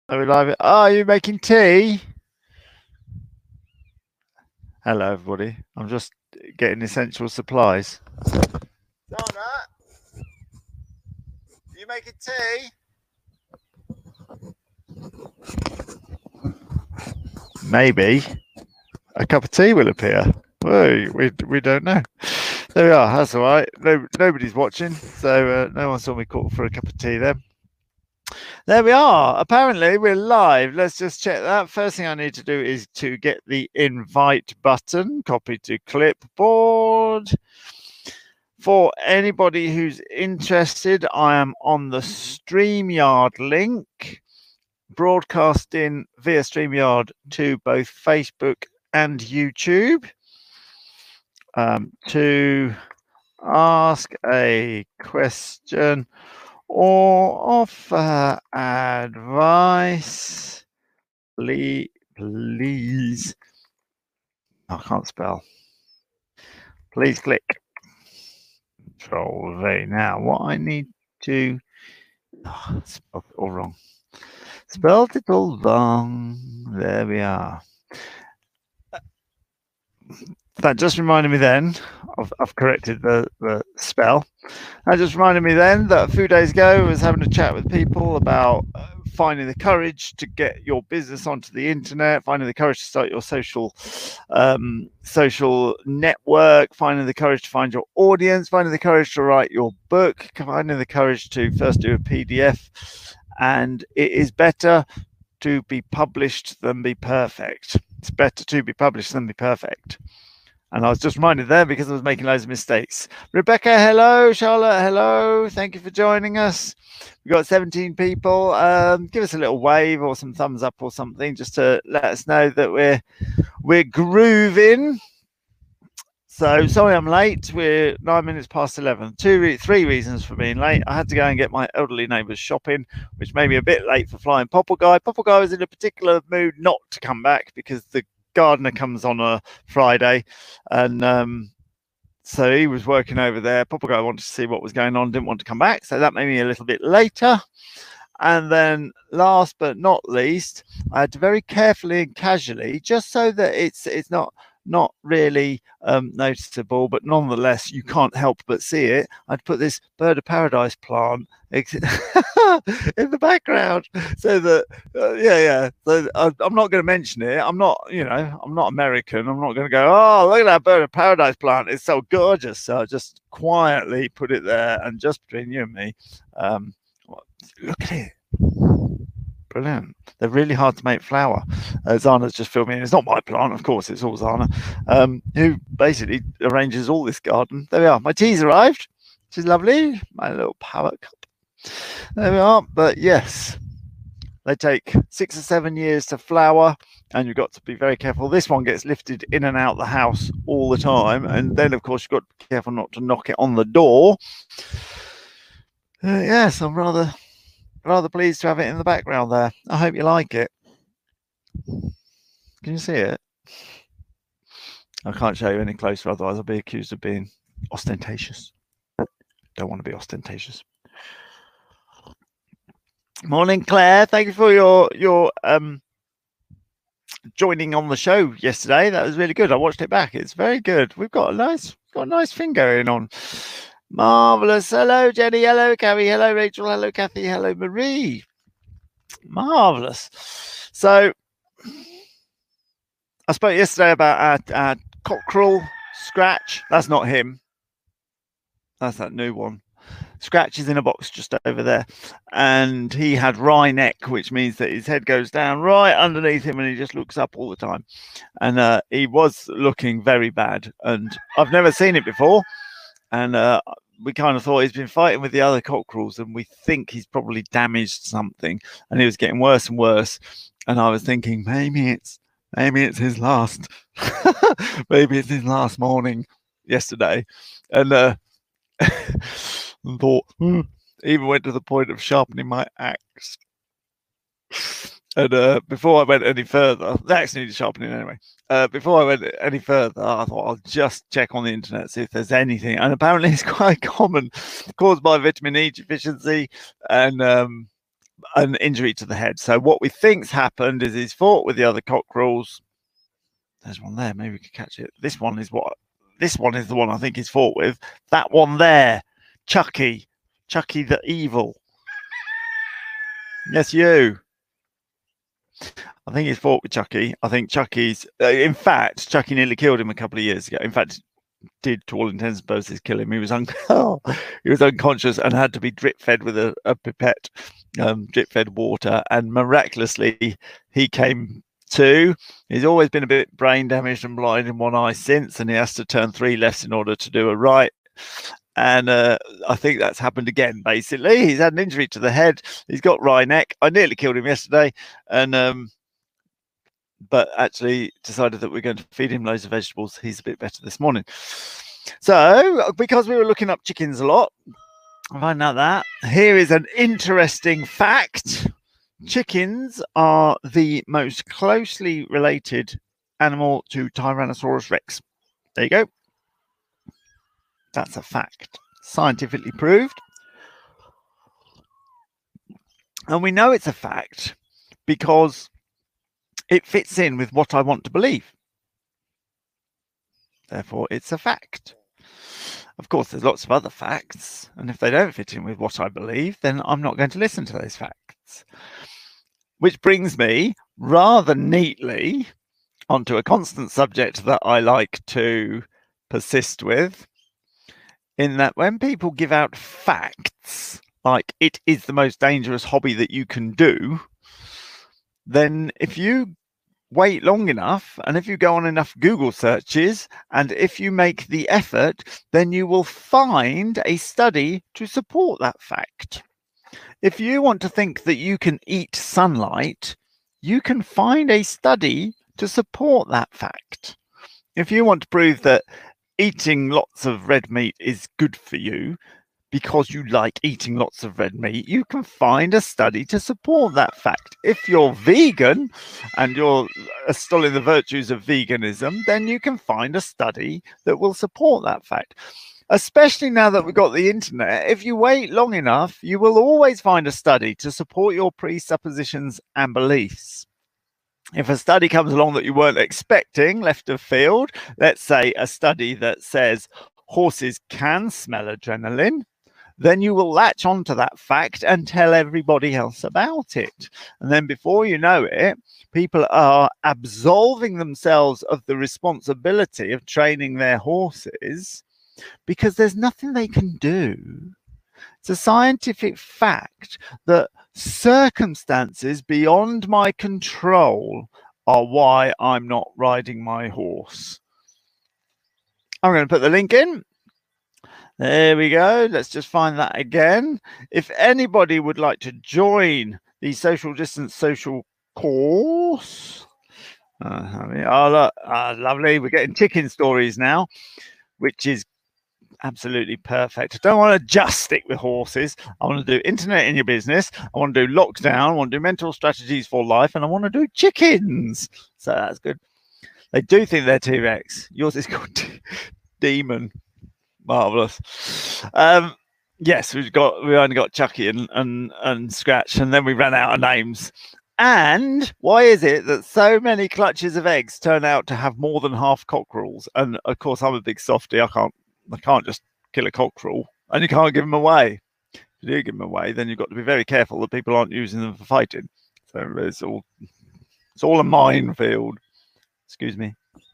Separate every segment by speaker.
Speaker 1: Are we live? Are you making tea? Hello, everybody. I'm just getting essential supplies. Donna, are you making tea? Maybe a cup of tea will appear. We don't know. There we are. That's all right. Nobody's watching, so no one saw me call for a cup of tea then. There we are. Apparently, we're live. Let's just check that. First thing I need to do is to get the invite button, copy to clipboard. For anybody who's interested, I am on the StreamYard link, broadcasting via StreamYard to both Facebook and YouTube. To ask a question or offer advice, please. I can't spell. Please click Control V. Now, what I need to spelled it all wrong. Spelled it all wrong. There we are. That just reminded me then, I've corrected the spell. That just reminded me then that a few days ago I was having a chat with people about finding the courage to get your business onto the internet, finding the courage to start your social network, finding the courage to find your audience, finding the courage to write your book, finding the courage to first do a PDF. And it is better to be published than be perfect. It's better to be published than be perfect. And I was just reminded there because I was making loads of mistakes. Rebecca, hello. Charlotte, hello. Thank you for joining us. We've got 17 people. Give us a little wave or some thumbs up or something just to let us know that we're grooving. So sorry I'm late. We're 9 minutes past 11. Three reasons for being late. I had to go and get my elderly neighbours shopping, which made me a bit late for flying Popple Guy. Popple Guy was in a particular mood not to come back because the gardener comes on a Friday, and so he was working over there. Popple Guy wanted to see what was going on, didn't want to come back, so that made me a little bit later. And then last but not least, I had to very carefully and casually, just so that it's not really noticeable, but nonetheless you can't help but see it, I'd put this bird of paradise plant in the background, so that so I'm not going to mention it. I'm not American. I'm not going to go, oh, look at that bird of paradise plant, it's so gorgeous. So I just quietly put it there, and just between you and me, look at it. Brilliant. They're really hard to make flower. Zana's just filming. It's not my plant, of course, it's all Zana, who basically arranges all this garden. There we are. My tea's arrived, which is lovely. My little power cup. There we are. But yes, they take 6 or 7 years to flower, and you've got to be very careful. This one gets lifted in and out the house all the time, and then, of course, you've got to be careful not to knock it on the door. Yes, I'm rather pleased to have it in the background there. I hope you like it. Can you see it? I can't show you any closer, otherwise I'll be accused of being ostentatious. Don't want to be ostentatious. Morning, Claire. Thank you for your joining on the show yesterday. That was really good. I watched it back. It's very good. We've got a nice thing going on. Marvelous. Hello, Jenny. Hello, Carrie. Hello, Rachel. Hello, Kathy. Hello, Marie. Marvelous. So I spoke yesterday about our cockerel, Scratch. That's not him. That's that new one. Scratch is in a box just over there, and he had wry neck, which means that his head goes down right underneath him and he just looks up all the time, and he was looking very bad, and I've never seen it before, and we kind of thought he's been fighting with the other cockerels, and we think he's probably damaged something, and it was getting worse and worse, and I was thinking maybe it's his last maybe it's his last morning yesterday, and thought, even went to the point of sharpening my axe. And before I went any further, the axe needed sharpening anyway. Before I went any further, I thought I'll just check on the internet, see if there's anything. And apparently it's quite common, caused by vitamin E deficiency and an injury to the head. So what we think's happened is he's fought with the other cockerels. There's one there. Maybe we could catch it. This one is the one I think he's fought with. That one there, Chucky the evil. Yes, you. I think he's fought with Chucky. I think Chucky's. In fact, Chucky nearly killed him a couple of years ago. In fact, did to all intents and purposes kill him. He was unconscious and had to be drip fed with a pipette, drip fed water, and miraculously he came to. He's always been a bit brain damaged and blind in one eye since, and he has to turn 3 lefts in order to do a right. And I think that's happened again. Basically, he's had an injury to the head. He's got wry neck. I nearly killed him yesterday, and but actually decided that we're going to feed him loads of vegetables. He's a bit better this morning. So, because we were looking up chickens a lot, I find out that here is an interesting fact. Chickens are the most closely related animal to Tyrannosaurus Rex. There you go. That's a fact, scientifically proved. And we know it's a fact because it fits in with what I want to believe. Therefore, it's a fact. Of course, there's lots of other facts, and if they don't fit in with what I believe, then I'm not going to listen to those facts. Which brings me rather neatly onto a constant subject that I like to persist with, in that when people give out facts, like it is the most dangerous hobby that you can do, then if you wait long enough, and if you go on enough Google searches, and if you make the effort, then you will find a study to support that fact. If you want to think that you can eat sunlight, you can find a study to support that fact. If you want to prove that eating lots of red meat is good for you because you like eating lots of red meat, you can find a study to support that fact. If you're vegan and you're extolling the virtues of veganism, then you can find a study that will support that fact. Especially now that we've got the internet, if you wait long enough, you will always find a study to support your presuppositions and beliefs. If a study comes along that you weren't expecting, left of field, let's say a study that says horses can smell adrenaline, then you will latch onto that fact and tell everybody else about it. And then before you know it, people are absolving themselves of the responsibility of training their horses because there's nothing they can do. It's a scientific fact that circumstances beyond my control are why I'm not riding my horse. I'm going to put the link in. There we go. Let's just find that again. If anybody would like to join the social distance social course, lovely. We're getting chicken stories now, which is absolutely perfect. I don't want to just stick with horses. I want to do internet in your business. I want to do lockdown. I want to do mental strategies for life, and I want to do chickens. So that's good. They do think they're T-Rex. Yours is called Demon. Marvelous. Yes, we only got Chucky and Scratch, and then we ran out of names. And why is it that so many clutches of eggs turn out to have more than half cockerels? And of course, I'm a big softie. I can't just kill a cockerel, and you can't give them away. If you do give them away, then you've got to be very careful that people aren't using them for fighting. So it's all a minefield. Excuse me.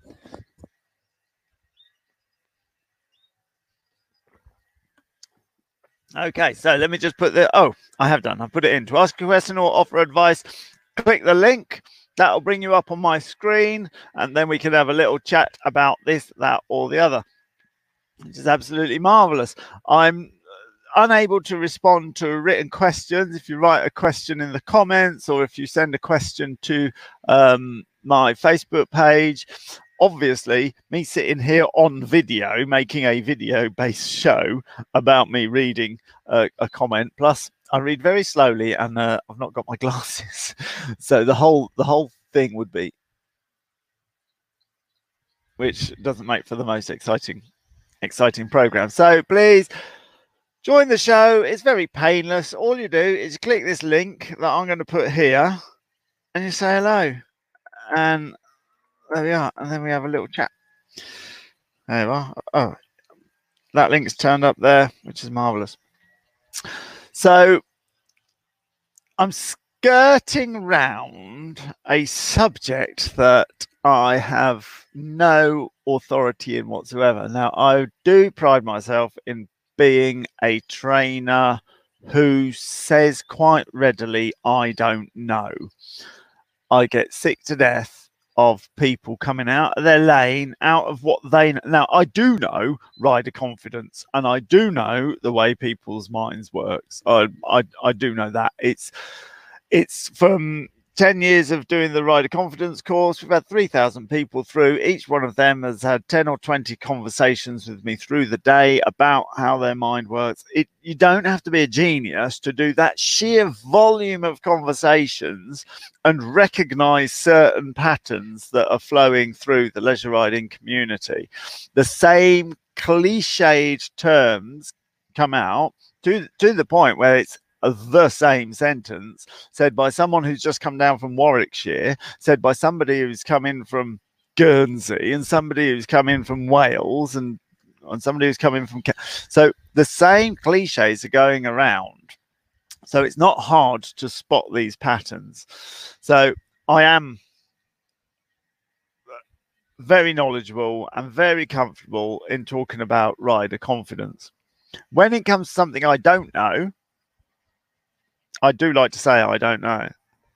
Speaker 1: Okay, so let me just put I have done. I've put it in. To ask a question or offer advice, click the link. That'll bring you up on my screen, and then we can have a little chat about this, that, or the other, which is absolutely marvelous. I'm unable to respond to written questions. If you write a question in the comments, or if you send a question to my Facebook page, obviously me sitting here on video, making a video-based show about me reading a comment. Plus, I read very slowly, and I've not got my glasses, so the whole thing would be, which doesn't make for the most exciting program. So please Join the show. It's very painless. All you do is click this link that I'm going to put here and you say hello. And there we are. And then we have a little chat. There we are. Oh, that link's turned up there, which is marvelous. So I'm skirting round a subject that I have no authority in whatsoever. Now, I do pride myself in being a trainer who says quite readily, I don't know. I get sick to death of people coming out of their lane, out of what they know. Now, I do know rider confidence, and I do know the way people's minds works. I do know that. It's from 10 years of doing the rider confidence course. We've had 3,000 people through. Each one of them has had 10 or 20 conversations with me through the day about how their mind works. You don't have to be a genius to do that sheer volume of conversations and recognize certain patterns that are flowing through the leisure riding community. The same cliched terms come out to the point where it's the same sentence said by someone who's just come down from Warwickshire, said by somebody who's come in from Guernsey, and somebody who's come in from Wales, and somebody who's come in from... So the same cliches are going around. So it's not hard to spot these patterns. So I am very knowledgeable and very comfortable in talking about rider confidence. When it comes to something I don't know, I do like to say I don't know.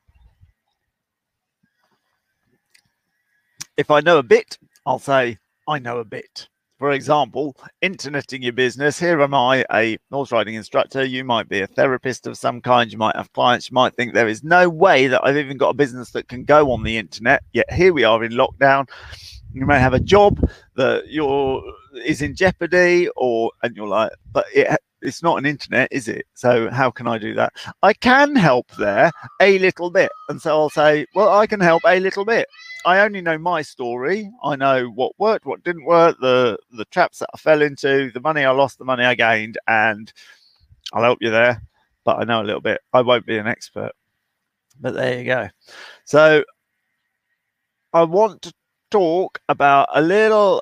Speaker 1: If I know a bit, I'll say I know a bit. For example, interneting your business. Here am I, a horse riding instructor. You might be a therapist of some kind. You might have clients. You might think there is no way that I've even got a business that can go on the internet. Yet here we are in lockdown. You may have a job that is in jeopardy, and you're like, but it's not an internet, is it? So how can I do that? I can help there a little bit. And so I'll say, well, I can help a little bit. I only know my story. I know what worked, what didn't work, the traps that I fell into, the money I lost, the money I gained, and I'll help you there. But I know a little bit. I won't be an expert. But there you go. So I want to talk about a little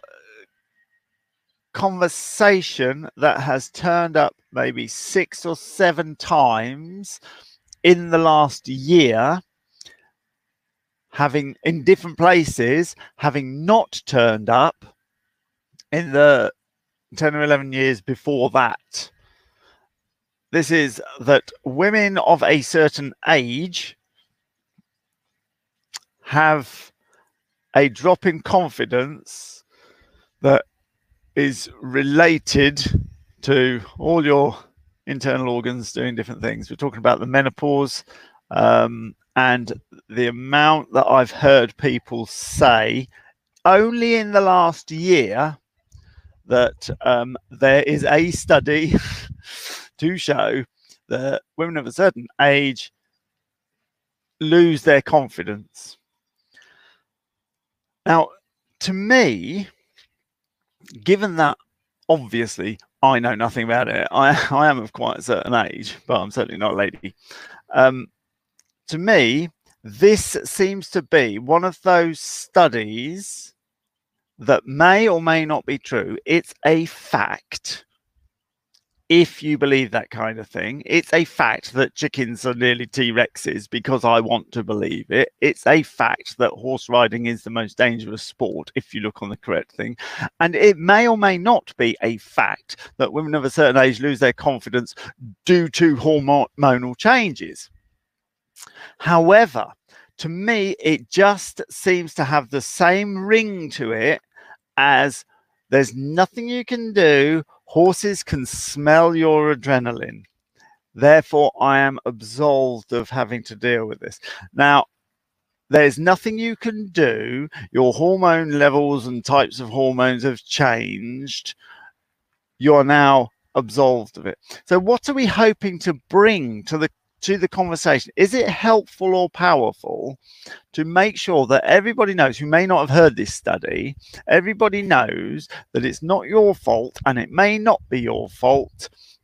Speaker 1: conversation that has turned up maybe 6 or 7 times in the last year, having in different places, having not turned up in the 10 or 11 years before that. This is that women of a certain age have a drop in confidence that is related to all your internal organs doing different things. We're talking about the menopause, and the amount that I've heard people say only in the last year that there is a study to show that women of a certain age lose their confidence. Now, to me, given that obviously I know nothing about it, I am of quite a certain age, but I'm certainly not a lady. To me, this seems to be one of those studies that may or may not be true. It's a fact. If you believe that kind of thing, it's a fact that chickens are nearly T-Rexes because I want to believe it. It's a fact that horse riding is the most dangerous sport if you look on the correct thing. And it may or may not be a fact that women of a certain age lose their confidence due to hormonal changes. However, to me, it just seems to have the same ring to it as there's nothing you can do. Horses can smell your adrenaline. Therefore, I am absolved of having to deal with this. Now, there's nothing you can do. Your hormone levels and types of hormones have changed. You're now absolved of it. So what are we hoping to bring to the conversation? Is it helpful or powerful to make sure that everybody knows, who may not have heard this study, everybody knows that it's not your fault and it may not be your fault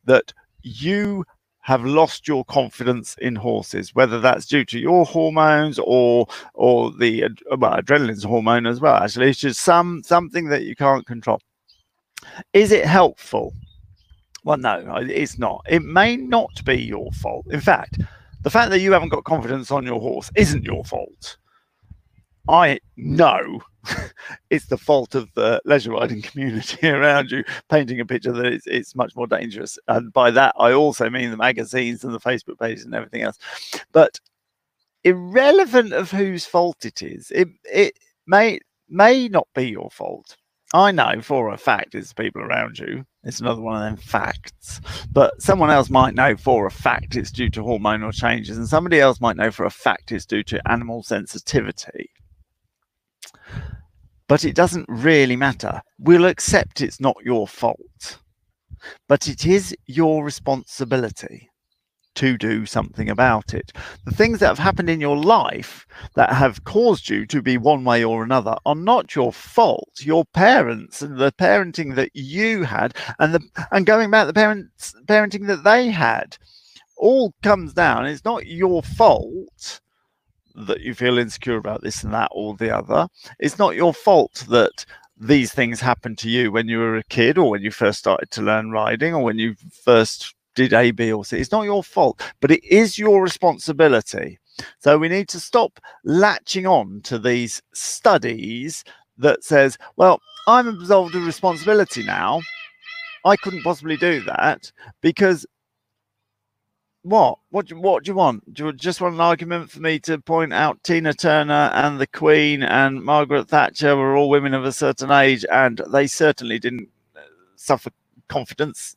Speaker 1: that you have lost your confidence in horses, whether that's due to your hormones or the adrenaline's a hormone as well. Actually, it's just something that you can't control. Is it helpful? Well, no, it's not. It may not be your fault. In fact, the fact that you haven't got confidence on your horse isn't your fault. I know it's the fault of the leisure riding community around you painting a picture that it's much more dangerous. And by that, I also mean the magazines and the Facebook pages and everything else. But irrelevant of whose fault it is, it may not be your fault. I know for a fact it's people around you. It's another one of them facts. But someone else might know for a fact it's due to hormonal changes, and somebody else might know for a fact it's due to animal sensitivity. But it doesn't really matter. We'll accept it's not your fault. But it is your responsibility to do something about it. The things that have happened in your life that have caused you to be one way or another are not your fault. Your parents and the parenting that you had and going back the parenting that they had all comes down. It's not your fault that you feel insecure about this and that or the other. It's not your fault that these things happened to you when you were a kid or when you first started to learn riding or when you first did A, B, or C. It's not your fault, but it is your responsibility. So we need to stop latching on to these studies that says, well, I'm absolved of responsibility now. I couldn't possibly do that because what do you want? Do you just want an argument for me to point out Tina Turner and the Queen and Margaret Thatcher were all women of a certain age and they certainly didn't suffer confidence?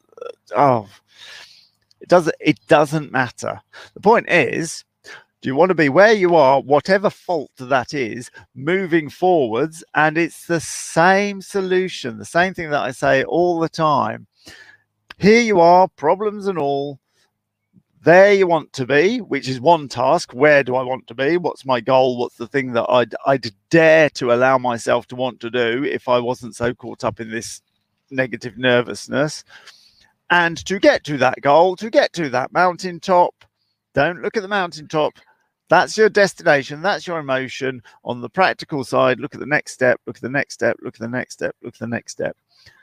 Speaker 1: It doesn't matter. The point is, do you want to be where you are, whatever fault that is, moving forwards? And it's the same solution, the same thing that I say all the time. Here you are, problems and all. There you want to be, which is one task. Where do I want to be? What's my goal? What's the thing that I'd dare to allow myself to want to do if I wasn't so caught up in this negative nervousness? And to get to that goal, to get to that mountaintop, don't look at the mountaintop. That's your destination. That's your emotion. On the practical side, look at the next step, look at the next step, look at the next step, look at the next step.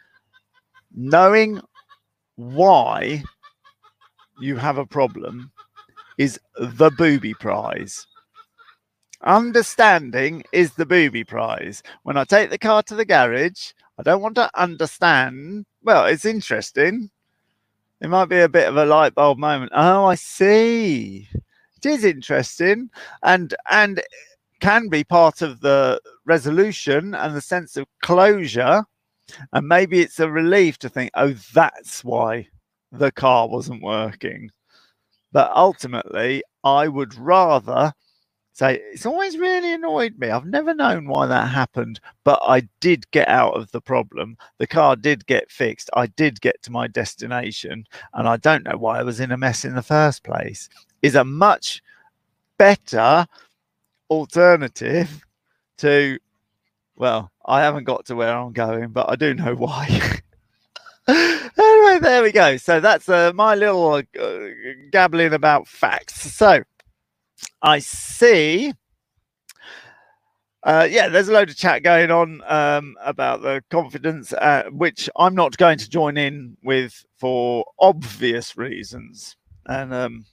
Speaker 1: Knowing why you have a problem is the booby prize. Understanding is the booby prize. When I take the car to the garage, I don't want to understand. Well, it's interesting. It might be a bit of a light bulb moment. Oh, I see. It is interesting and can be part of the resolution and the sense of closure. And maybe it's a relief to think, oh, that's why the car wasn't working. But ultimately, I would rather say it's always really annoyed me. I've never known why that happened, but I did get out of the problem. The car did get fixed. I did get to my destination, and I don't know why I was in a mess in the first place. Is a much better alternative to, well, I haven't got to where I'm going, but I do know why. Anyway, there we go. So that's my little gabbling about facts. So I see. There's a load of chat going on about the confidence, which I'm not going to join in with for obvious reasons. And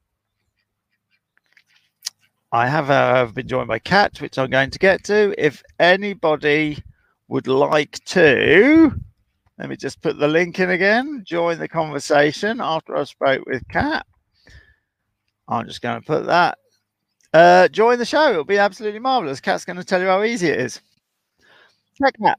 Speaker 1: I have been joined by Kat, which I'm going to get to. If anybody would like to, let me just put the link in again. Join the conversation after I spoke with Kat. I'm just going to put that. Join the show. It'll be absolutely marvelous. Kat's going to tell you how easy it is. Check that.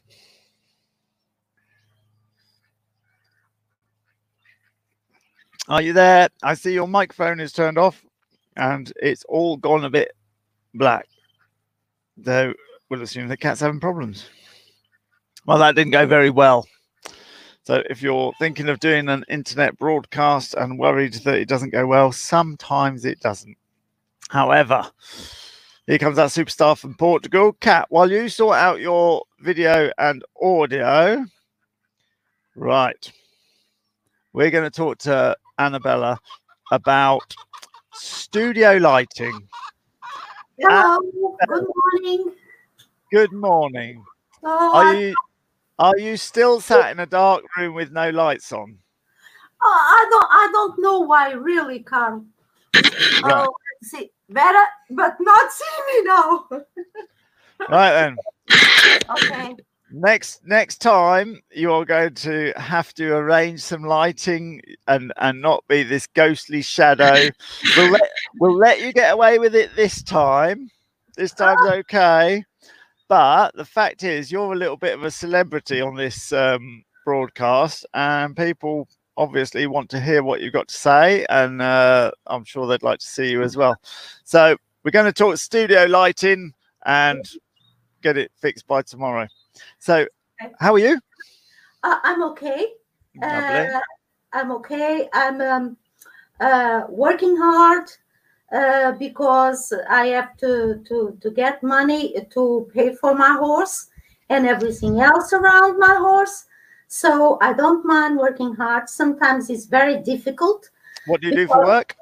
Speaker 1: Are you there? I see your microphone is turned off and it's all gone a bit black. Though we'll assume that Kat's having problems. Well, that didn't go very well. So if you're thinking of doing an internet broadcast and worried that it doesn't go well, sometimes it doesn't. However, here comes that superstar from Portugal. Kat, while you sort out your video and audio, right, we're going to talk to Annabella about studio lighting.
Speaker 2: Hello, good morning.
Speaker 1: Good morning.
Speaker 2: So
Speaker 1: Are you still sat in a dark room with no lights on?
Speaker 2: I don't know why, really, Carl.
Speaker 1: Right.
Speaker 2: See better, but not see me now.
Speaker 1: Right then.
Speaker 2: Okay.
Speaker 1: Next time you are going to have to arrange some lighting and not be this ghostly shadow. We'll let you get away with it this time. This time's okay. But the fact is, you're a little bit of a celebrity on this broadcast, and people obviously want to hear what you've got to say, and I'm sure they'd like to see you as well. So we're going to talk studio lighting and get it fixed by tomorrow. So, how are you?
Speaker 2: I'm okay.
Speaker 1: Lovely.
Speaker 2: I'm okay. I'm working hard because I have to get money to pay for my horse and everything else around my horse. So I don't mind working hard. Sometimes it's very difficult.
Speaker 1: What do you do for work?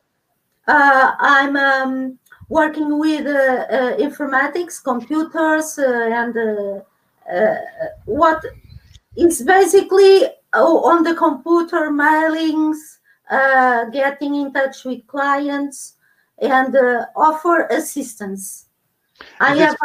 Speaker 2: I'm working with informatics, computers, and what is basically on the computer mailings, getting in touch with clients, and offer assistance.
Speaker 1: Is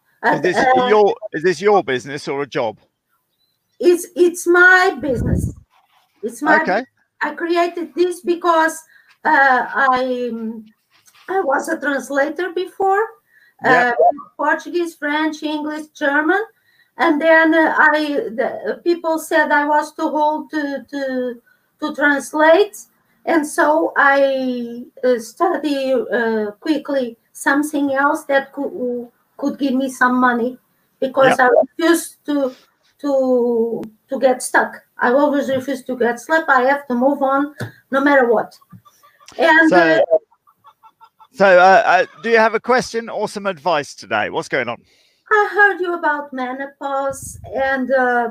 Speaker 1: this your business or a job?
Speaker 2: It's my business. It's my
Speaker 1: okay.
Speaker 2: I created this because I was a translator before, Portuguese, French, English, German, and then people said I was too old to translate, and so I studied quickly something else that could give me some money, because I refused to get stuck. I always refuse to get stuck. I have to move on no matter what. And
Speaker 1: so do you have a question or some advice today? What's going on?
Speaker 2: I heard you about menopause and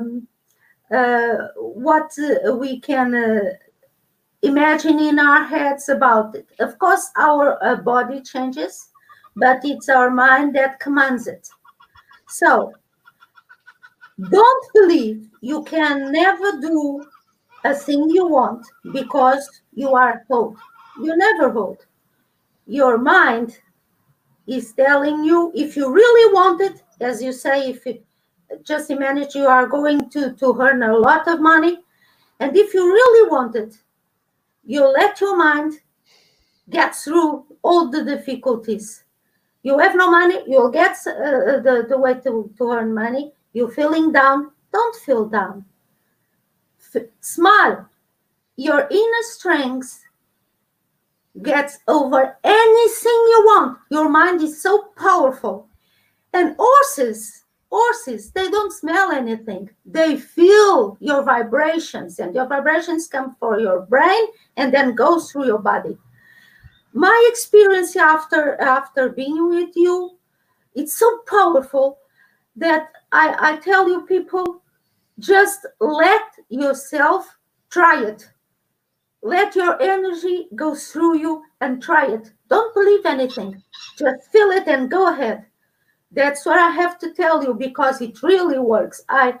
Speaker 2: what we can imagine in our heads about it. Of course, our body changes, but it's our mind that commands it. So don't believe you can never do a thing you want because you are told. You never told. Your mind is telling you, if you really want it, as you say, if you just imagine you are going to earn a lot of money, and if you really want it, you let your mind get through all the difficulties. You have no money, you'll get the way to earn money. You're feeling down, don't feel down. Smile. Your inner strength gets over anything you want. Your mind is so powerful. And horses, they don't smell anything. They feel your vibrations, and your vibrations come from your brain and then go through your body. My experience after being with you, it's so powerful that I tell you, people, just let yourself try it. Let your energy go through you and try it. Don't believe anything. Just feel it and go ahead. That's what I have to tell you, because it really works. I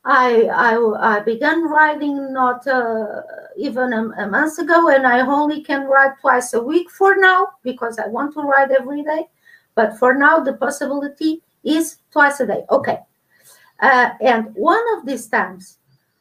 Speaker 2: began riding not even a month ago, and I only can ride twice a week for now, because I want to ride every day. But for now, the possibility is twice a day. Okay. And one of these times,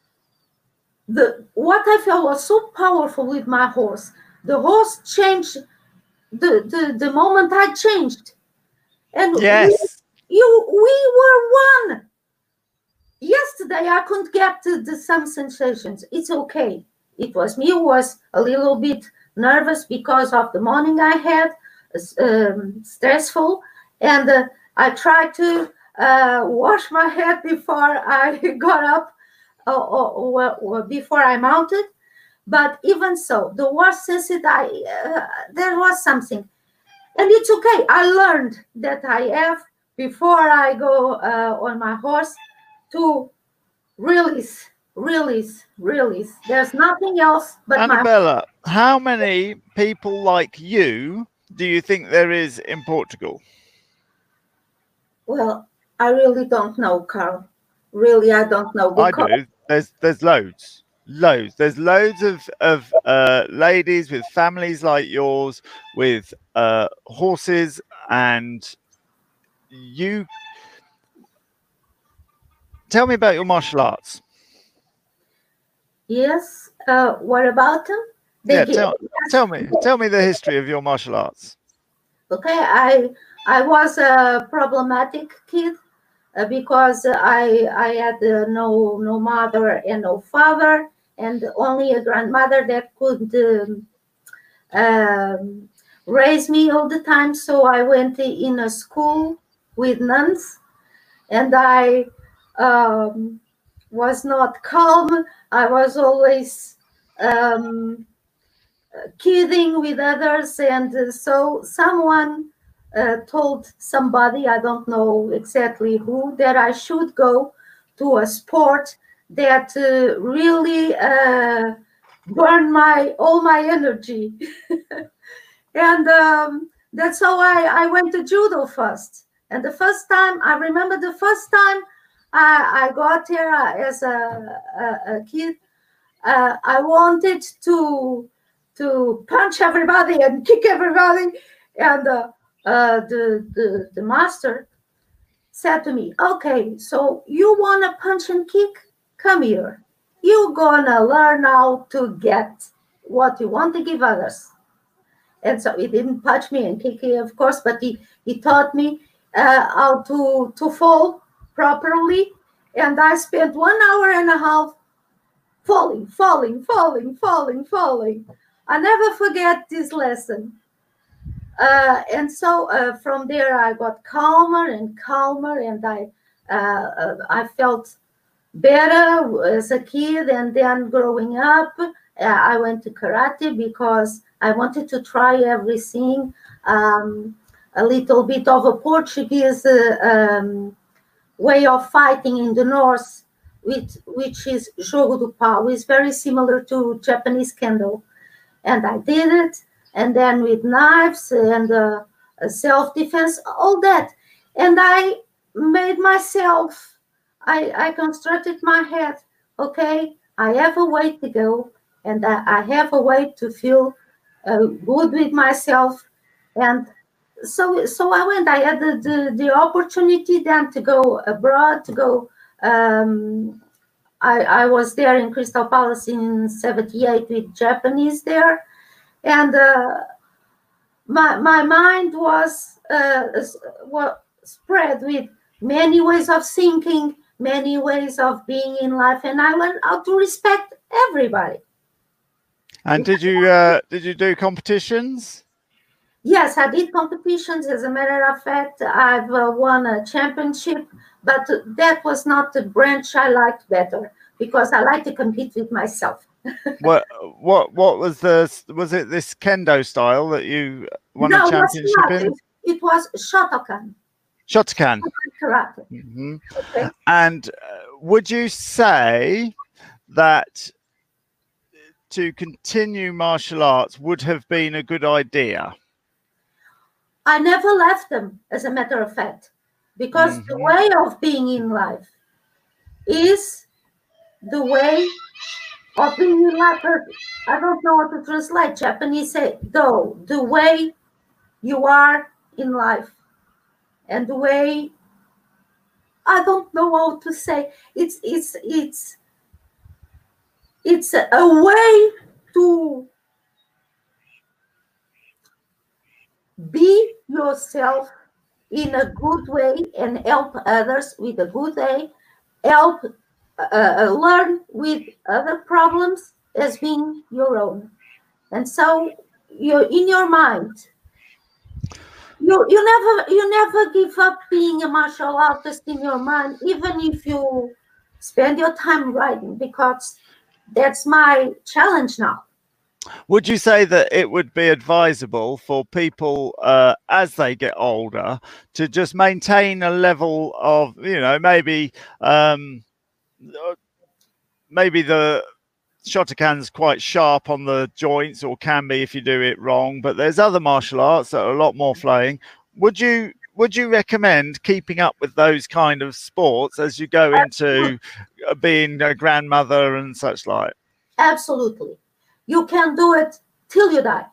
Speaker 2: what I felt was so powerful with my horse. The horse changed the moment I changed. And
Speaker 1: yes,
Speaker 2: we were one. Yesterday I couldn't get some sensations. It's okay. It was me who was a little bit nervous because of the morning I had, stressful, and I tried to wash my head before I got up, or before I mounted. But even so, the worst sensitive, there was something, and it's okay. I learned that I have, before I go on my horse, to release Really, really, there's nothing else but
Speaker 1: Annabella, how many people like you do you think there is in Portugal?
Speaker 2: Well, I really don't know, Carl. Really, I don't know.
Speaker 1: I do. There's loads. There's loads of ladies with families like yours, with horses, and you. Tell me about your martial arts.
Speaker 2: Yes. What about them?
Speaker 1: Tell me the history of your martial arts.
Speaker 2: Okay, I was a problematic kid because I had no mother and no father, and only a grandmother that could raise me all the time. So I went in a school with nuns, and I was not calm. I was always kidding with others, and so someone told somebody, I don't know exactly who, that I should go to a sport that really burned all my energy. And that's how I went to judo first. And the first time, I remember the first time I got here as a kid, I wanted to punch everybody and kick everybody. And the master said to me, okay, so you want to punch and kick? Come here. You're going to learn how to get what you want to give others. And so he didn't punch me and kick me, of course, but he taught me how to fall properly. And I spent 1.5 hours falling. I never forget this lesson. And so from there, I got calmer and calmer, and I felt better as a kid. And then growing up, I went to karate because I wanted to try everything. A little bit of a Portuguese way of fighting in the north, which is jogo do pau, is very similar to Japanese kendo. And I did it, and then with knives and self-defense, all that. And I made myself, I constructed my head, okay, I have a way to go, and I have a way to feel good with myself. And so I went. I had the opportunity then to go abroad, to go. I was there in Crystal Palace in '78 with Japanese there, and my mind was spread with many ways of thinking, many ways of being in life, and I learned how to respect everybody.
Speaker 1: And did you do competitions?
Speaker 2: Yes, I did competitions. As a matter of fact, I've won a championship, but that was not the branch I liked better because I like to compete with myself.
Speaker 1: What was it this kendo style that you won a championship in?
Speaker 2: It was Shotokan.
Speaker 1: Shotokan.
Speaker 2: Karate.
Speaker 1: Mm-hmm. Okay. And would you say that to continue martial arts would have been a good idea?
Speaker 2: I never left them, as a matter of fact, because the way of being in life is the way of being in life. I don't know how to translate. Japanese say, though, the way you are in life, and the way, I don't know how to say. It's a way to be yourself in a good way and help others with a good way, help learn with other problems as being your own. And so you're in your mind. You never give up being a martial artist in your mind, even if you spend your time writing, because that's my challenge now.
Speaker 1: Would you say that it would be advisable for people as they get older to just maintain a level of, maybe maybe the Shotokan's quite sharp on the joints, or can be if you do it wrong, but there's other martial arts that are a lot more flowing. Would you recommend keeping up with those kind of sports as you go into being a grandmother and such like?
Speaker 2: Absolutely. You can do it till you die.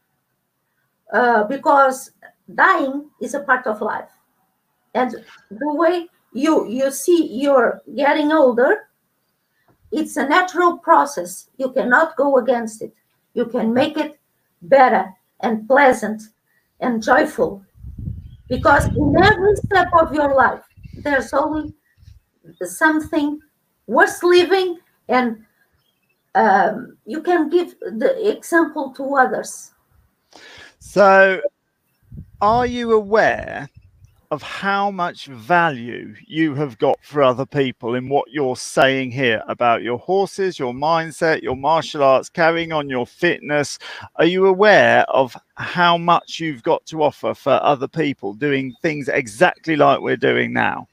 Speaker 2: Because dying is a part of life. And the way you see you're getting older, it's a natural process. You cannot go against it. You can make it better and pleasant and joyful. Because in every step of your life, there's only something worth living, and you can give the example to others.
Speaker 1: So, are you aware of how much value you have got for other people in what you're saying here about your horses, your mindset, your martial arts, carrying on your fitness? Are you aware of how much you've got to offer for other people doing things exactly like we're doing now?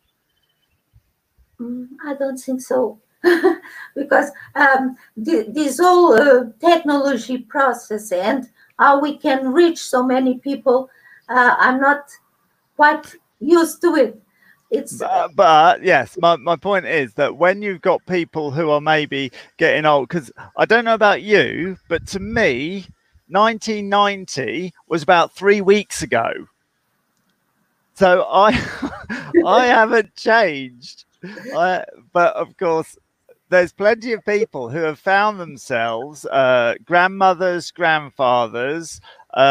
Speaker 2: I don't think so. Because this whole technology process and how we can reach so many people, I'm not quite used to it. It's
Speaker 1: but yes, my point is that when you've got people who are maybe getting old, because I don't know about you, but to me 1990 was about 3 weeks ago, so I I haven't changed. But of course there's plenty of people who have found themselves grandmothers, grandfathers,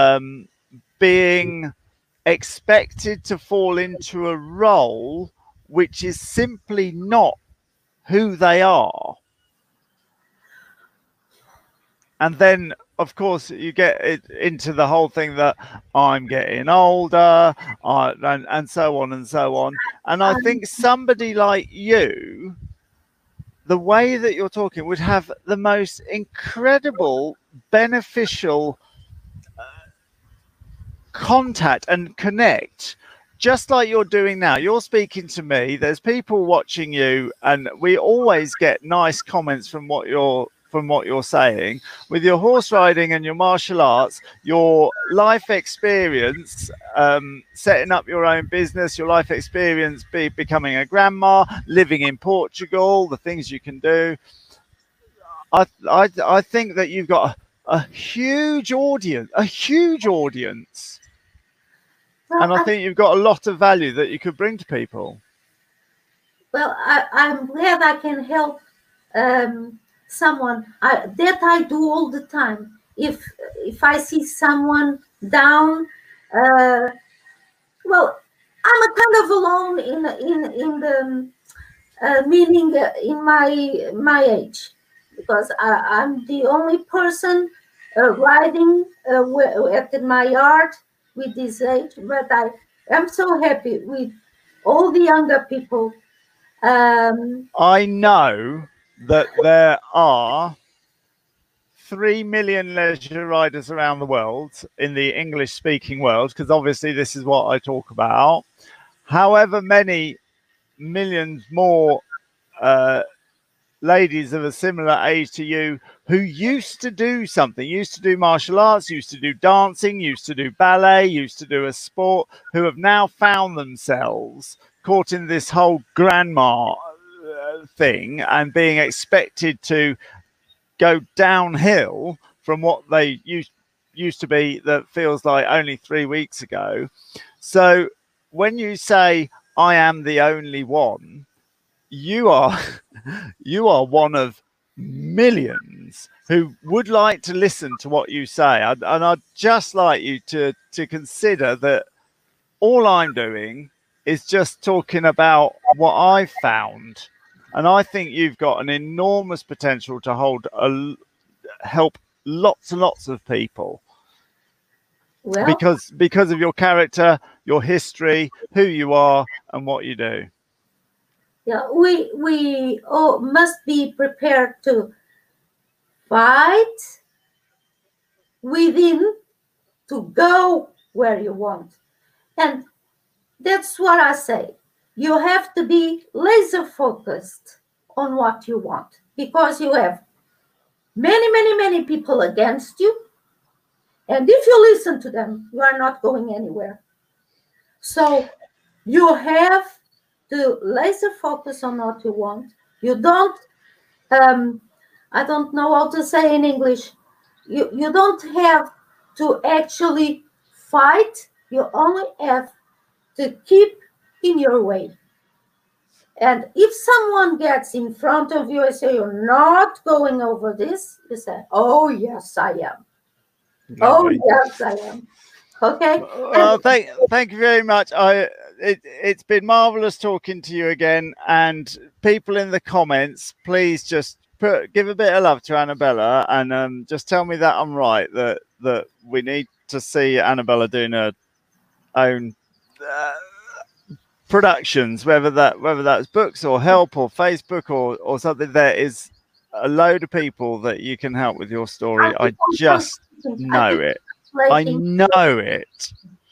Speaker 1: being expected to fall into a role which is simply not who they are. And then, of course, you get into the whole thing that I'm getting older, and so on and so on. And I think somebody like you, the way that you're talking, would have the most incredible, beneficial contact and connect, just like you're doing now. You're speaking to me, there's people watching you, and we always get nice comments from what you're saying with your horse riding and your martial arts, your life experience, setting up your own business, your life experience becoming a grandma, living in Portugal, the things you can do. I think that you've got a huge audience, and I think you've got a lot of value that you could bring to people.
Speaker 2: Well, I'm glad I can help someone. That I do all the time. If I see someone down, well, I'm a kind of alone in the meaning in my age, because I'm the only person riding at my yard with this age. But I am so happy with all the younger people.
Speaker 1: I know that there are 3 million leisure riders around the world in the English speaking world, because obviously this is what I talk about. However many millions more ladies of a similar age to you who used to do something, used to do martial arts, used to do dancing, used to do ballet, used to do a sport, who have now found themselves caught in this whole grandma thing and being expected to go downhill from what they used to be, that feels like only 3 weeks ago. So when you say I am the only one, you are one of millions who would like to listen to what you say. And I'd just like you to consider that all I'm doing is just talking about what I've found. And I think you've got an enormous potential to help lots and lots of people. Well, because of your character, your history, who you are, and what you do.
Speaker 2: Yeah, we all must be prepared to fight within to go where you want. And that's what I say. You have to be laser focused on what you want, because you have many people against you. And if you listen to them, you are not going anywhere. So you have to laser focus on what you want. You don't, I don't know how to say in English, you don't have to actually fight. You only have to keep in your way. And if someone gets in front of you and say you're not going over this, you say, oh, yes, I am.
Speaker 1: Lovely.
Speaker 2: Oh, yes, I am. Okay.
Speaker 1: Well, thank you very much. It's been marvelous talking to you again. And people in the comments, please just give a bit of love to Annabella, and just tell me that I'm right, that we need to see Annabella doing her own productions, whether that's books or help or Facebook or something. There is a load of people that you can help with your story. I just know it. I know it.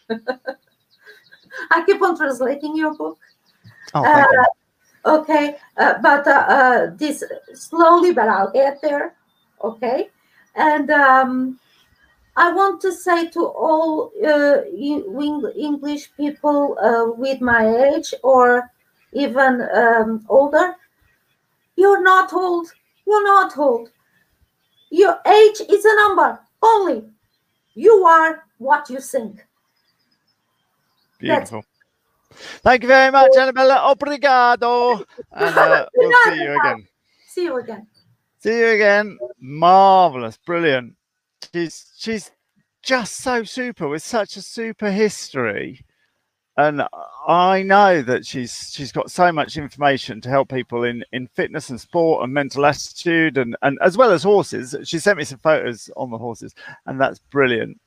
Speaker 2: I keep on translating your book.
Speaker 1: Oh, thank you.
Speaker 2: Okay, but this slowly, but I'll get there. Okay, and I want to say to all English people with my age or even older, you're not old. You're not old. Your age is a number only. You are what you think.
Speaker 1: Beautiful. Thank you very much, Annabella. Obrigado. And we'll see you again.
Speaker 2: See you again.
Speaker 1: See you again. Marvelous. Brilliant. She's just so super, with such a super history. And I know that she's got so much information to help people in fitness and sport and mental attitude, and as well as horses. She sent me some photos on the horses, and that's brilliant.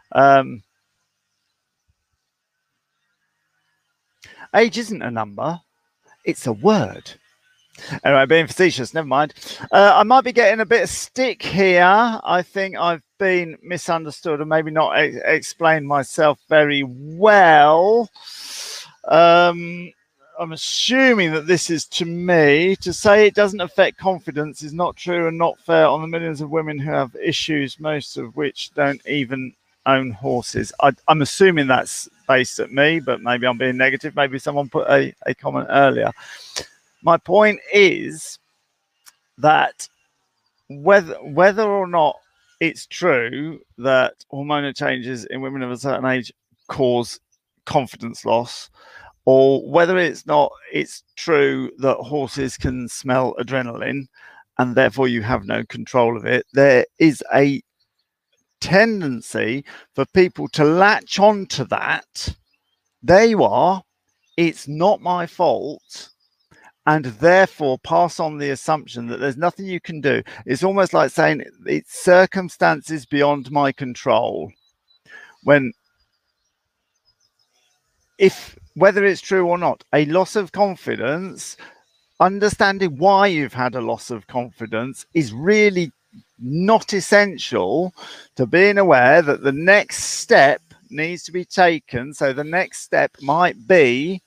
Speaker 1: Age isn't a number, it's a word. Anyway, being facetious, never mind. I might be getting a bit of stick here. I think I've been misunderstood and maybe not explained myself very well. I'm assuming that this is to me. To say it doesn't affect confidence is not true and not fair on the millions of women who have issues, most of which don't even own horses. I'm assuming that's based at me, but maybe I'm being negative. Maybe someone put a comment earlier. My point is that whether or not it's true that hormonal changes in women of a certain age cause confidence loss, or whether it's true that horses can smell adrenaline and therefore you have no control of it, there is a tendency for people to latch on to that. There you are, it's not my fault, and therefore pass on the assumption that there's nothing you can do. It's almost like saying it's circumstances beyond my control. When, whether it's true or not, a loss of confidence, understanding why you've had a loss of confidence is really not essential to being aware that the next step needs to be taken. So the next step might be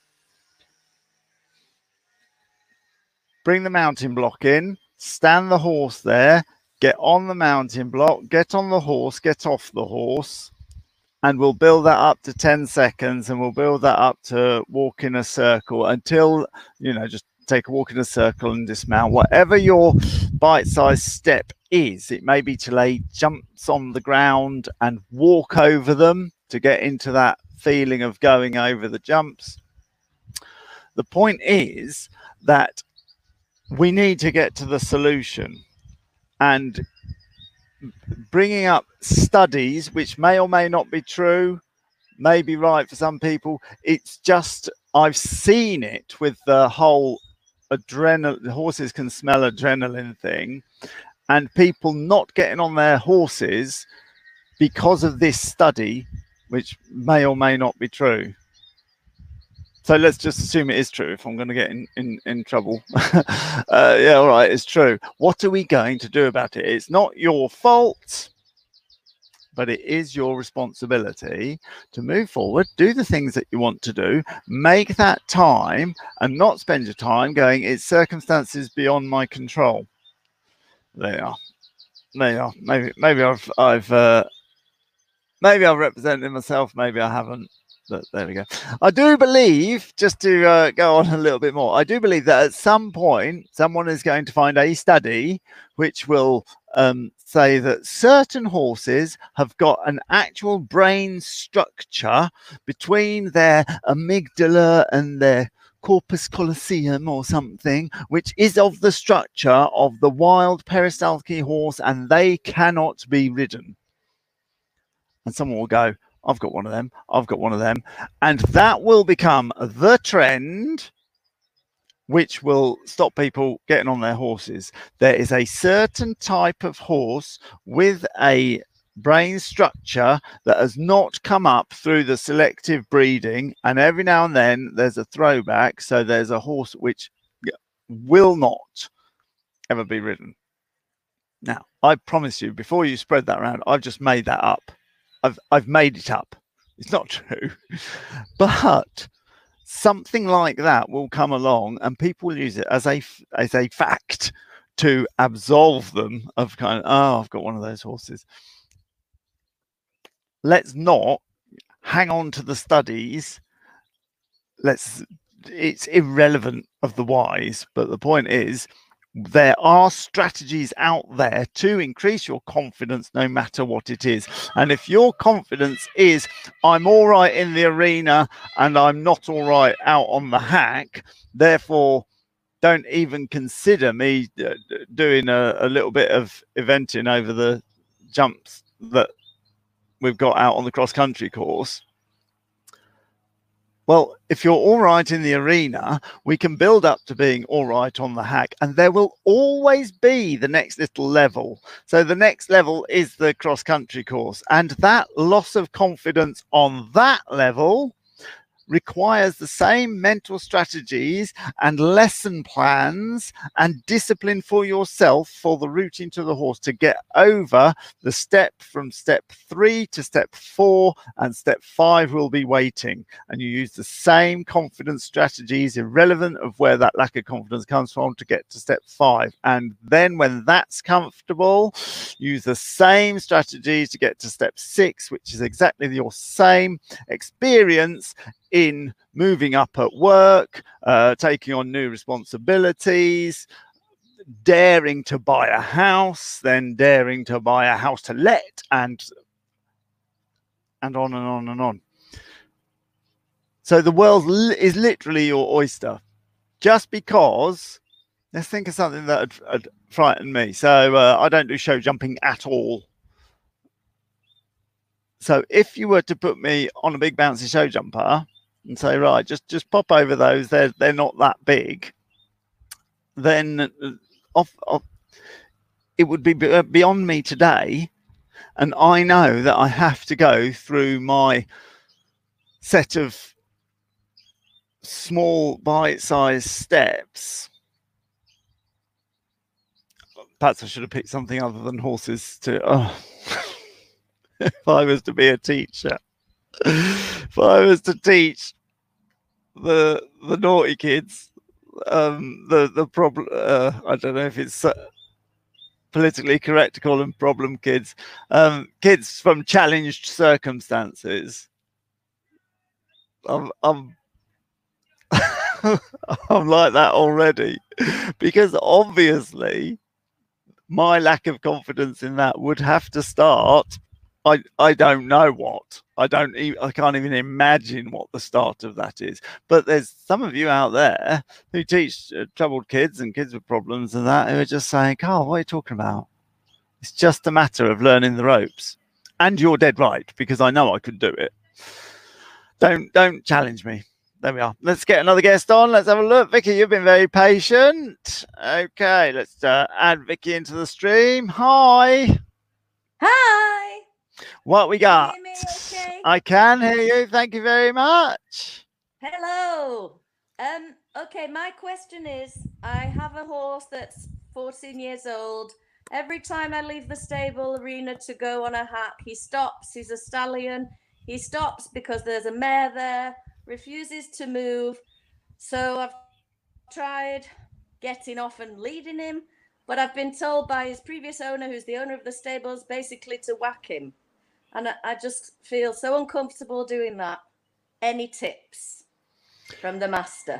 Speaker 1: bring the mounting block in, stand the horse there, get on the mounting block, get on the horse, get off the horse, and we'll build that up to 10 seconds, and we'll build that up to walk in a circle until, just take a walk in a circle and dismount. Whatever your bite-sized step is, it may be to lay jumps on the ground and walk over them to get into that feeling of going over the jumps. The point is that we need to get to the solution, and bringing up studies which may or may not be true, may be right for some people. It's just, I've seen it with the whole adrenaline, horses can smell adrenaline thing, and people not getting on their horses because of this study, which may or may not be true. So let's just assume it is true if I'm going to get in trouble. Yeah, all right, it's true. What are we going to do about it? It's not your fault. but it is your responsibility to move forward, do the things that you want to do, make that time, and not spend your time going, it's circumstances beyond my control. They are. They are. Maybe I've represented myself, maybe I haven't. But there we go. I do believe, just to go on a little bit more, I do believe that at some point someone is going to find a study which will say that certain horses have got an actual brain structure between their amygdala and their corpus callosum or something, which is of the structure of the wild peristaltic horse, and they cannot be ridden. And someone will go, I've got one of them, I've got one of them. And that will become the trend which will stop people getting on their horses. There is a certain type of horse with a brain structure that has not come up through the selective breeding. And every now and then there's a throwback. So there's a horse which will not ever be ridden. Now, I promise you, before you spread that around, I've just made that up. I've made it up. It's not true. But something like that will come along and people will use it as a fact to absolve them of kind of, oh, I've got one of those horses. Let's not hang on to the studies. It's irrelevant of the whys, but the point is, there are strategies out there to increase your confidence no matter what it is. And if your confidence is, I'm all right in the arena and I'm not all right out on the hack, therefore don't even consider me doing a little bit of eventing over the jumps that we've got out on the cross-country course. Well, if you're all right in the arena, we can build up to being all right on the hack, and there will always be the next little level. So the next level is the cross-country course, and that loss of confidence on that level requires the same mental strategies and lesson plans and discipline for yourself for the routing to the horse to get over the step from step 3 to step 4, and step 5 will be waiting. And you use the same confidence strategies, irrelevant of where that lack of confidence comes from, to get to step 5. And then when that's comfortable, use the same strategies to get to step 6, which is exactly your same experience in moving up at work, taking on new responsibilities, daring to buy a house, then daring to buy a house to let, and on and on and on. So the world is literally your oyster. Just because, let's think of something that had frightened me. So I don't do show jumping at all. So if you were to put me on a big bouncy show jumper and say, right, just pop over those, they're not that big, then it would be beyond me today. And I know that I have to go through my set of small bite-sized steps. Perhaps I should have picked something other than horses to if I was to be a teacher. If I was to teach the naughty kids, the problem, I don't know if it's politically correct to call them problem kids, kids from challenged circumstances. I'm I'm like that already, because obviously my lack of confidence in that would have to start. I don't know what. I can't even imagine what the start of that is. But there's some of you out there who teach troubled kids and kids with problems and that, who are just saying, Carl, what are you talking about? It's just a matter of learning the ropes. And you're dead right, because I know I could do it. Don't challenge me. There we are. Let's get another guest on. Let's have a look. Vicky, you've been very patient. Okay, let's add Vicky into the stream. Hi.
Speaker 3: Hi.
Speaker 1: What we got?
Speaker 3: Can you hear me okay?
Speaker 1: I can hear you. Thank you very much.
Speaker 3: Hello. Okay, my question is, I have a horse that's 14 years old. Every time I leave the stable arena to go on a hack, he stops. He's a stallion. He stops because there's a mare there, refuses to move. So I've tried getting off and leading him, but I've been told by his previous owner, who's the owner of the stables, basically to whack him. And I just feel so uncomfortable doing that. Any tips from the master?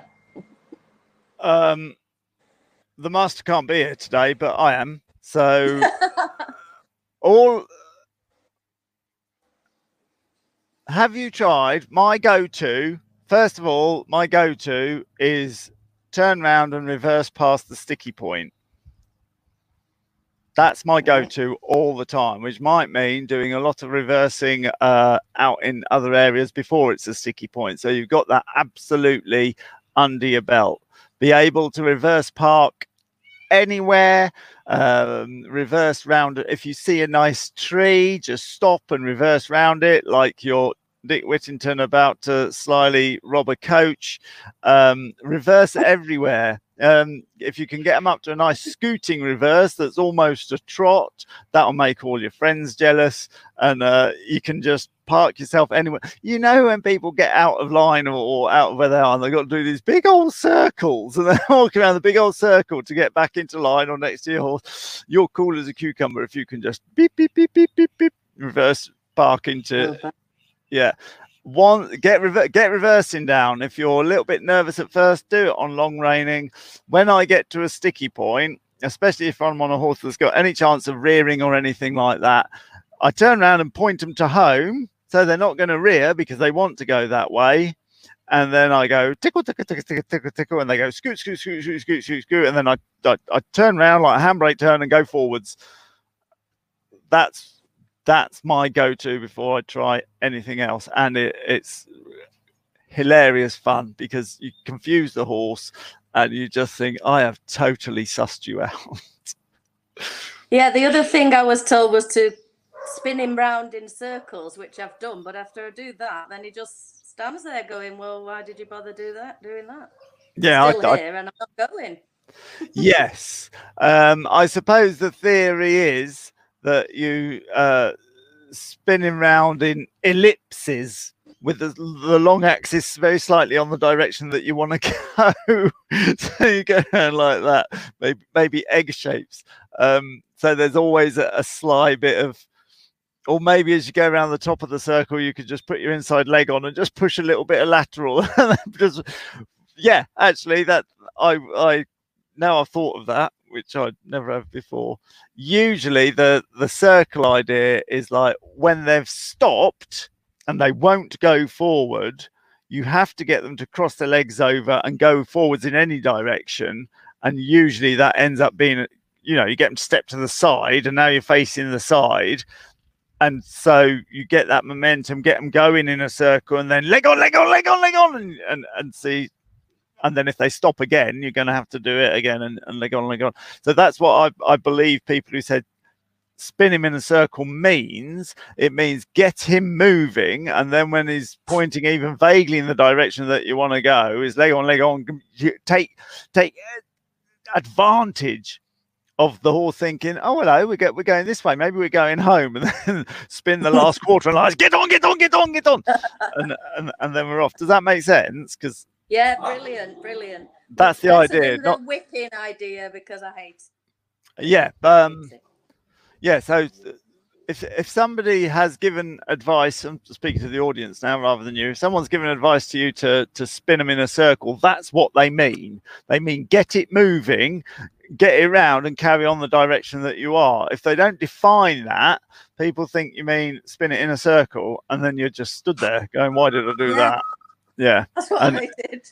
Speaker 1: The master can't be here today, but I am. So have you tried my go-to? First of all, my go-to is turn round and reverse past the sticky point. That's my go-to all the time, which might mean doing a lot of reversing out in other areas before it's a sticky point. So you've got that absolutely under your belt. Be able to reverse park anywhere, reverse round. If you see a nice tree, just stop and reverse round it like you're Dick Whittington about to slyly rob a coach. Reverse everywhere. If you can get them up to a nice scooting reverse that's almost a trot, that'll make all your friends jealous, and you can just park yourself anywhere. You know, when people get out of line or out of where they are, and they've got to do these big old circles, and they're walking around the big old circle to get back into line or next to your horse. You're cool as a cucumber if you can just beep beep beep beep beep beep reverse park into. Yeah. Get reversing down. If you're a little bit nervous at first, do it on long reining. When I get to a sticky point, especially if I'm on a horse that's got any chance of rearing or anything like that, I turn around and point them to home, so they're not going to rear because they want to go that way. And then I go tickle, tickle, tickle, tickle, tickle, tickle, and they go scoot, scoot, scoot, scoot, scoot, scoot, scoot, and then I turn around like a handbrake turn and go forwards. That's my go-to before I try anything else, and it's hilarious fun because you confuse the horse and you just think, I have totally sussed you out.
Speaker 3: Yeah, the other thing I was told was to spin him round in circles, which I've done, but after I do that, then he just stands there going, well, why did you bother doing that?
Speaker 1: Yeah,
Speaker 3: I'm still here and I'm not going.
Speaker 1: Yes. I suppose the theory is that you spinning round in ellipses with the long axis very slightly on the direction that you want to go. So you go around like that, maybe egg shapes. So there's always a sly bit of, or maybe as you go around the top of the circle, you could just put your inside leg on and just push a little bit of lateral. Just, yeah, actually, that I now I've thought of that, which I'd never have before. Usually the circle idea is like when they've stopped and they won't go forward, you have to get them to cross their legs over and go forwards in any direction. And usually that ends up being, you know, you get them to step to the side and now you're facing the side. And so you get that momentum, get them going in a circle, and then leg on, leg on, leg on, leg on, and see. And then if they stop again, you're going to have to do it again and leg on, leg on. So that's what I believe people who said spin him in a circle means. It means get him moving. And then when he's pointing even vaguely in the direction that you want to go, is leg on, take advantage of the horse thinking, oh, hello, we're going this way. Maybe we're going home, and then spin the last quarter and like, get on. and then we're off. Does that make sense? Because
Speaker 3: yeah, brilliant.
Speaker 1: That's the idea.
Speaker 3: Not the whipping idea, because I hate.
Speaker 1: Yeah, yeah. So if somebody has given advice, I'm speaking to the audience now rather than you. If someone's given advice to you to spin them in a circle, that's what they mean. They mean get it moving, get it around, and carry on the direction that you are. If they don't define that, people think you mean spin it in a circle, and then you're just stood there going, "Why did I do that?" Yeah,
Speaker 3: that's what I did.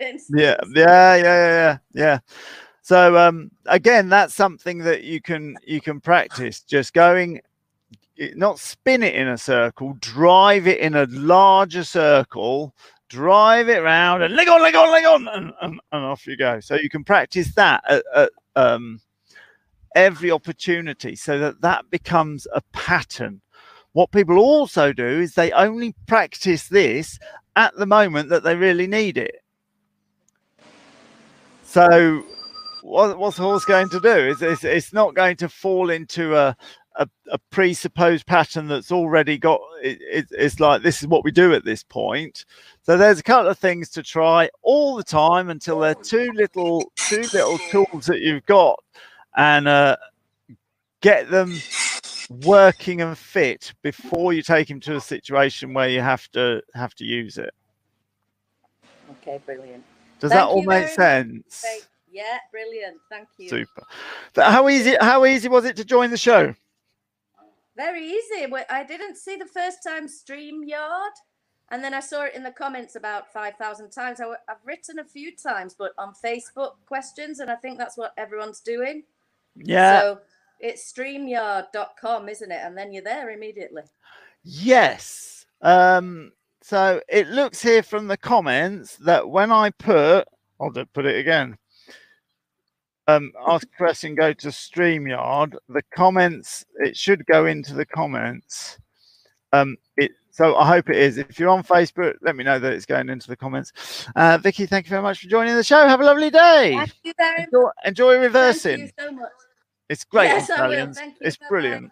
Speaker 1: Yeah. So again, that's something that you can practice. Just going, not spin it in a circle, drive it in a larger circle, drive it round, and leg on, and off you go. So you can practice that at every opportunity, so that becomes a pattern. What people also do is they only practice this at the moment that they really need it. So what's the horse going to do? It's not going to fall into a presupposed pattern that's already got. It's like this is what we do at this point. So there's a couple of things to try all the time until they're two little tools that you've got, and get them working and fit before you take him to a situation where you have to use it.
Speaker 3: Okay, brilliant.
Speaker 1: Does that all make sense?
Speaker 3: Yeah, brilliant. Thank you.
Speaker 1: Super. But how easy was it to join the show?
Speaker 3: Very easy. I didn't see the first time StreamYard, and then I saw it in the comments about 5,000 times. I've written a few times, but on Facebook questions, and I think that's what everyone's doing.
Speaker 1: Yeah.
Speaker 3: So it's StreamYard.com, isn't it? And then you're there immediately.
Speaker 1: Yes. So it looks here from the comments that when I put, I'll put it again. Ask a question, go to StreamYard. The comments, it should go into the comments. So I hope it is. If you're on Facebook, let me know that it's going into the comments. Vicky, thank you very much for joining the show. Have a lovely day.
Speaker 3: Thank you very much.
Speaker 1: Enjoy reversing.
Speaker 3: Thank you so much.
Speaker 1: It's great.
Speaker 3: Yes, I will. Thank you.
Speaker 1: It's brilliant.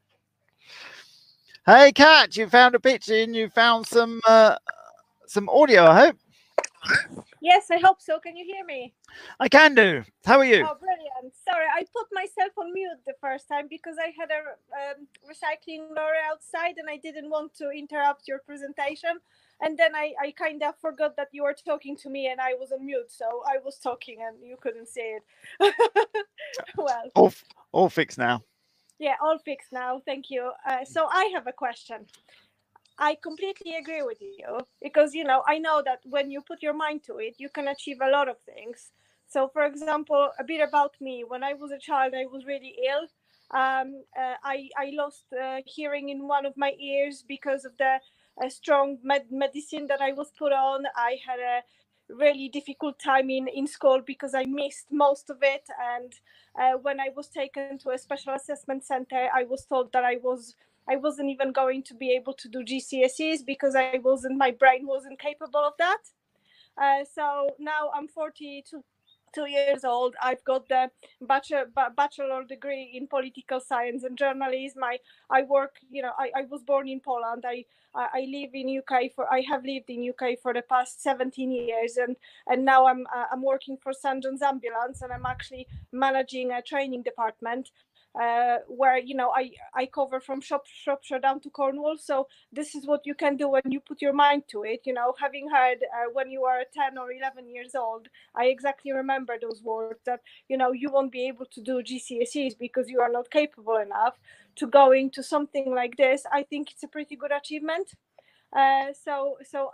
Speaker 1: Hey, Kat, you found a picture and you found some audio, I hope.
Speaker 4: Yes, I hope so. Can you hear me?
Speaker 1: I can do. How are you?
Speaker 4: Oh, brilliant. Sorry, I put myself on mute the first time because I had a recycling lorry outside and I didn't want to interrupt your presentation. And then I kind of forgot that you were talking to me and I was on mute. So I was talking and you couldn't say it. Well,
Speaker 1: all fixed now.
Speaker 4: Yeah, all fixed now. Thank you. So I have a question. I completely agree with you because, you know, I know that when you put your mind to it, you can achieve a lot of things. So, for example, a bit about me. When I was a child, I was really ill. I lost hearing in one of my ears because of the strong medicine that I was put on. I had a really difficult time in school because I missed most of it. And when I was taken to a special assessment center, I was told that I wasn't even going to be able to do GCSEs because my brain wasn't capable of that. So now I'm 42 years old. I've got the bachelor degree in political science and journalism. I work, you know, I was born in Poland. I live in UK I have lived in UK for the past 17 years, and now I'm working for St. John's Ambulance, and I'm actually managing a training department. Where, you know, I cover from Shropshire down to Cornwall. So this is what you can do when you put your mind to it. You know, having heard when you are 10 or 11 years old, I exactly remember those words that, you know, you won't be able to do GCSEs because you are not capable enough to go into something like this. I think it's a pretty good achievement. So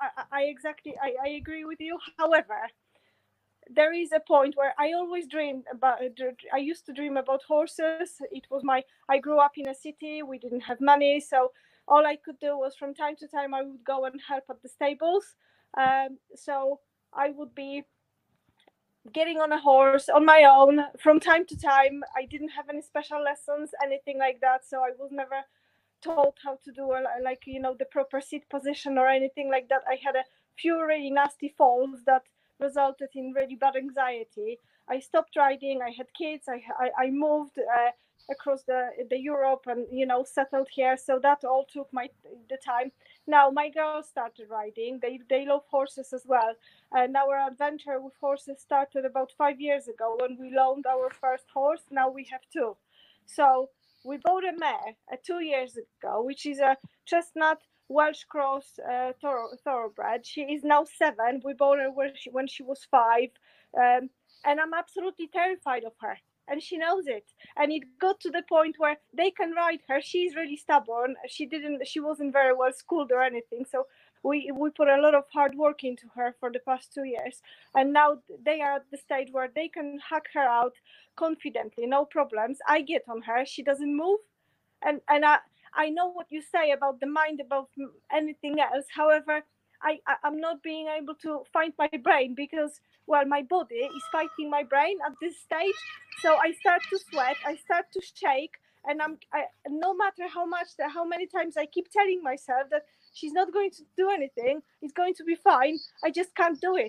Speaker 4: I agree with you. However, there is a point where I always dreamed about. I used to dream about horses. I grew up in a city. We didn't have money, so all I could do was from time to time I would go and help at the stables. So I would be getting on a horse on my own from time to time. I didn't have any special lessons, anything like that. So I was never taught how to do like, you know, the proper seat position or anything like that. I had a few really nasty falls that resulted in really bad anxiety. I stopped riding. I had kids. I moved across the Europe and, you know, settled here. So that all took the time. Now my girls started riding. They love horses as well. And our adventure with horses started about 5 years ago when we loaned our first horse. Now we have two. So we bought a mare 2 years ago, which is a chestnut Welsh cross thoroughbred. She is now 7. We bought her when she was 5, and I'm absolutely terrified of her, and she knows it. And it got to the point where they can ride her. She's really stubborn. She wasn't very well schooled or anything, so we put a lot of hard work into her for the past 2 years, and now they are at the stage where they can hack her out confidently, no problems. I get on her, she doesn't move, and I know what you say about the mind, about anything else. However, I'm not being able to find my brain because, well, my body is fighting my brain at this stage. So I start to sweat, I start to shake, and no matter how many times I keep telling myself that she's not going to do anything, it's going to be fine, I just can't do it.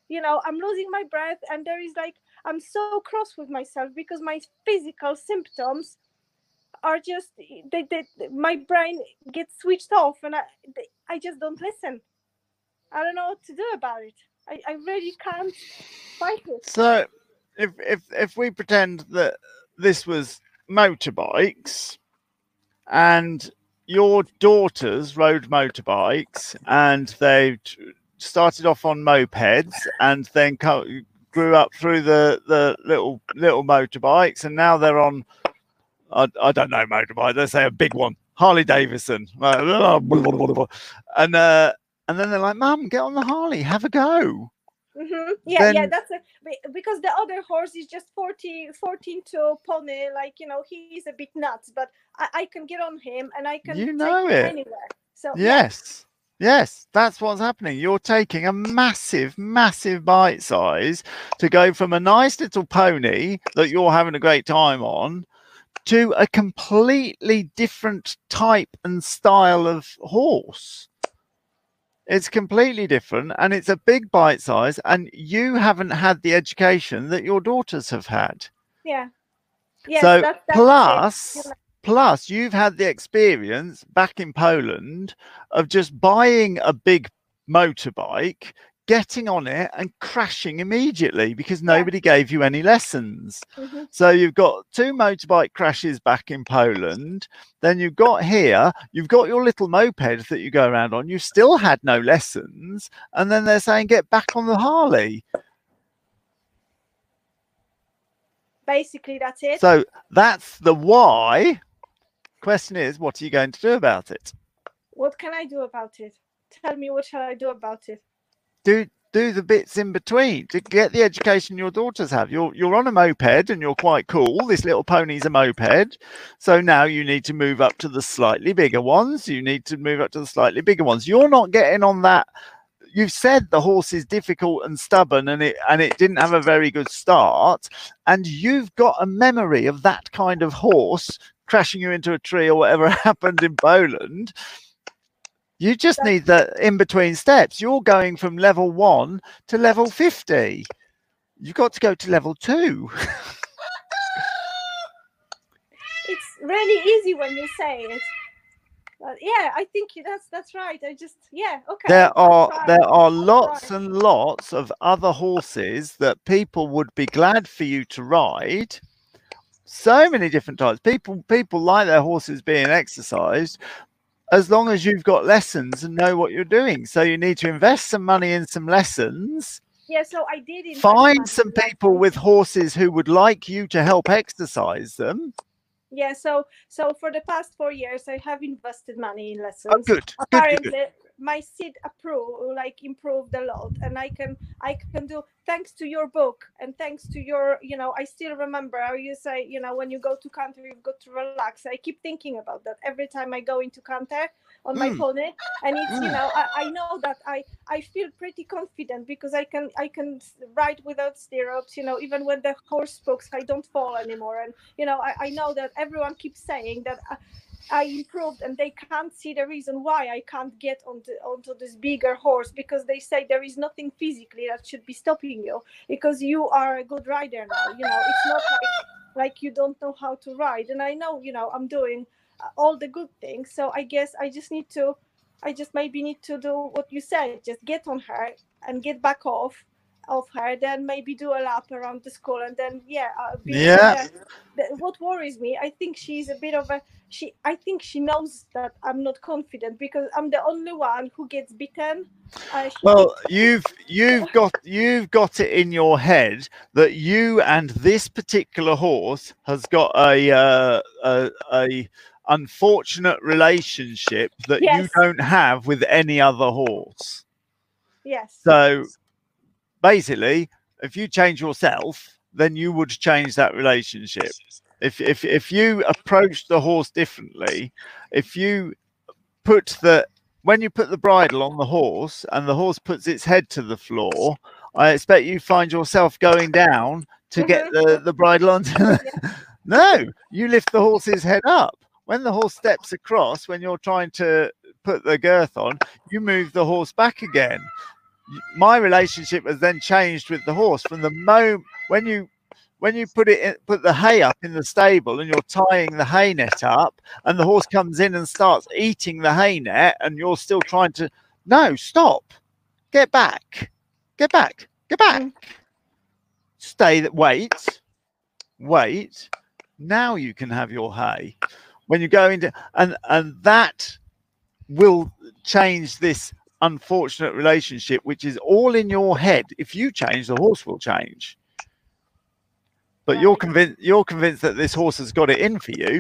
Speaker 4: you know, I'm losing my breath, and there is like, I'm so cross with myself because my physical symptoms are just, my brain gets switched off, and I just don't listen. I don't know what to do about it. I really can't fight it.
Speaker 1: So if we pretend that this was motorbikes and your daughters rode motorbikes and they started off on mopeds and then grew up through the little motorbikes, and now they're on, I don't know, motorbike, let's say a big one, Harley Davidson, and then they're like, Mum, get on the Harley, have a go.
Speaker 4: Yeah,
Speaker 1: Then-
Speaker 4: that's because the other horse is just 14 to pony, like, you know, he's a bit nuts, but I can get on him and I can
Speaker 1: You
Speaker 4: take
Speaker 1: know
Speaker 4: him
Speaker 1: it.
Speaker 4: anywhere. So
Speaker 1: Yes, that's what's happening. You're taking a massive bite size to go from a nice little pony that you're having a great time on to a completely different type and style of horse. It's completely different, and it's a big bite size, and you haven't had the education that your daughters have had.
Speaker 4: yeah. Yes,
Speaker 1: So
Speaker 4: that's
Speaker 1: plus you've had the experience back in Poland of just buying a big motorbike, getting on it and crashing immediately because nobody gave you any lessons. So you've got 2 motorbike crashes back in Poland. Then you've got here, you've got your little moped that you go around on. You still had no lessons. And then they're saying, get back on the Harley.
Speaker 4: basically that's it.
Speaker 1: So that's the why. Question is, what are you going to do about it?
Speaker 4: What can I do about it? Tell me, what shall I do about it?
Speaker 1: Do the bits in between to get the education your daughters have. You're on a moped and you're quite cool. This little pony's a moped. So now you need to move up to the slightly bigger ones. You need to move up to the slightly bigger ones. You're not getting on that. You've said the horse is difficult and stubborn and it didn't have a very good start. And you've got a memory of that kind of horse crashing you into a tree or whatever happened in Poland. You just need the in-between steps. You're going from level 1 to level 50. You've got to go to level 2.
Speaker 4: It's really easy when you say it. Yeah, I think that's right. I just, yeah, okay.
Speaker 1: There are lots and lots of other horses that people would be glad for you to ride. So many different types. People like their horses being exercised, as long as you've got lessons and know what you're doing. So you need to invest some money in some lessons.
Speaker 4: Yeah, so I did
Speaker 1: find some people with horses who would like you to help exercise them.
Speaker 4: Yeah, so for the past 4 years, I have invested money in lessons.
Speaker 1: Oh, good.
Speaker 4: Apparently,
Speaker 1: Good.
Speaker 4: my seat improved a lot, and I can do, thanks to your book and thanks to your, I still remember how you say, when you go to canter, you've got to relax. I keep thinking about that every time I go into canter on my pony, and it's I know that I feel pretty confident because I can ride without stirrups. Even when the horse spokes, I don't fall anymore, and I know that everyone keeps saying that I improved, and they can't see the reason why I can't get onto this bigger horse, because they say there is nothing physically that should be stopping you, because you are a good rider now. It's not like you don't know how to ride, and I know I'm doing all the good things. So I guess I just maybe need to do what you said, just get on her and get back off her, then maybe do a lap around the school, and then what worries me, I think she's a bit of I think she knows that I'm not confident because I'm the only one who gets bitten.
Speaker 1: Well, you've got it in your head that you and this particular horse has got a unfortunate relationship that you don't have with any other horse.
Speaker 4: Yes.
Speaker 1: So basically, if you change yourself, then you would change that relationship. If you approach the horse differently, if you when you put the bridle on the horse and the horse puts its head to the floor, I expect you find yourself going down to get the bridle onto No, you lift the horse's head up. When the horse steps across, when you're trying to put the girth on, you move the horse back again. my relationship has then changed with the horse from the moment when you put the hay up in the stable and you're tying the hay net up and the horse comes in and starts eating the hay net and you're still trying to, no, stop, get back, stay, wait, now you can have your hay. When you go into, and that will change this unfortunate relationship, which is all in your head. If you change, the horse will change. But you're convinced that this horse has got it in for you.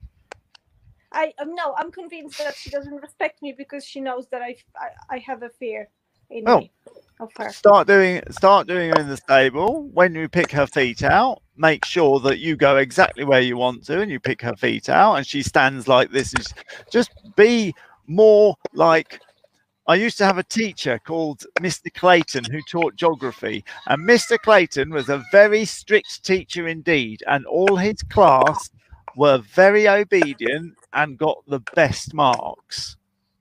Speaker 4: No, I'm convinced that she doesn't respect me because she knows that I have a fear in me of her. Start doing
Speaker 1: her in the stable. When you pick her feet out, make sure that you go exactly where you want to and you pick her feet out and she stands like this. Just be more like, I used to have a teacher called Mr. Clayton who taught geography, and Mr. Clayton was a very strict teacher indeed, and all his class were very obedient and got the best marks.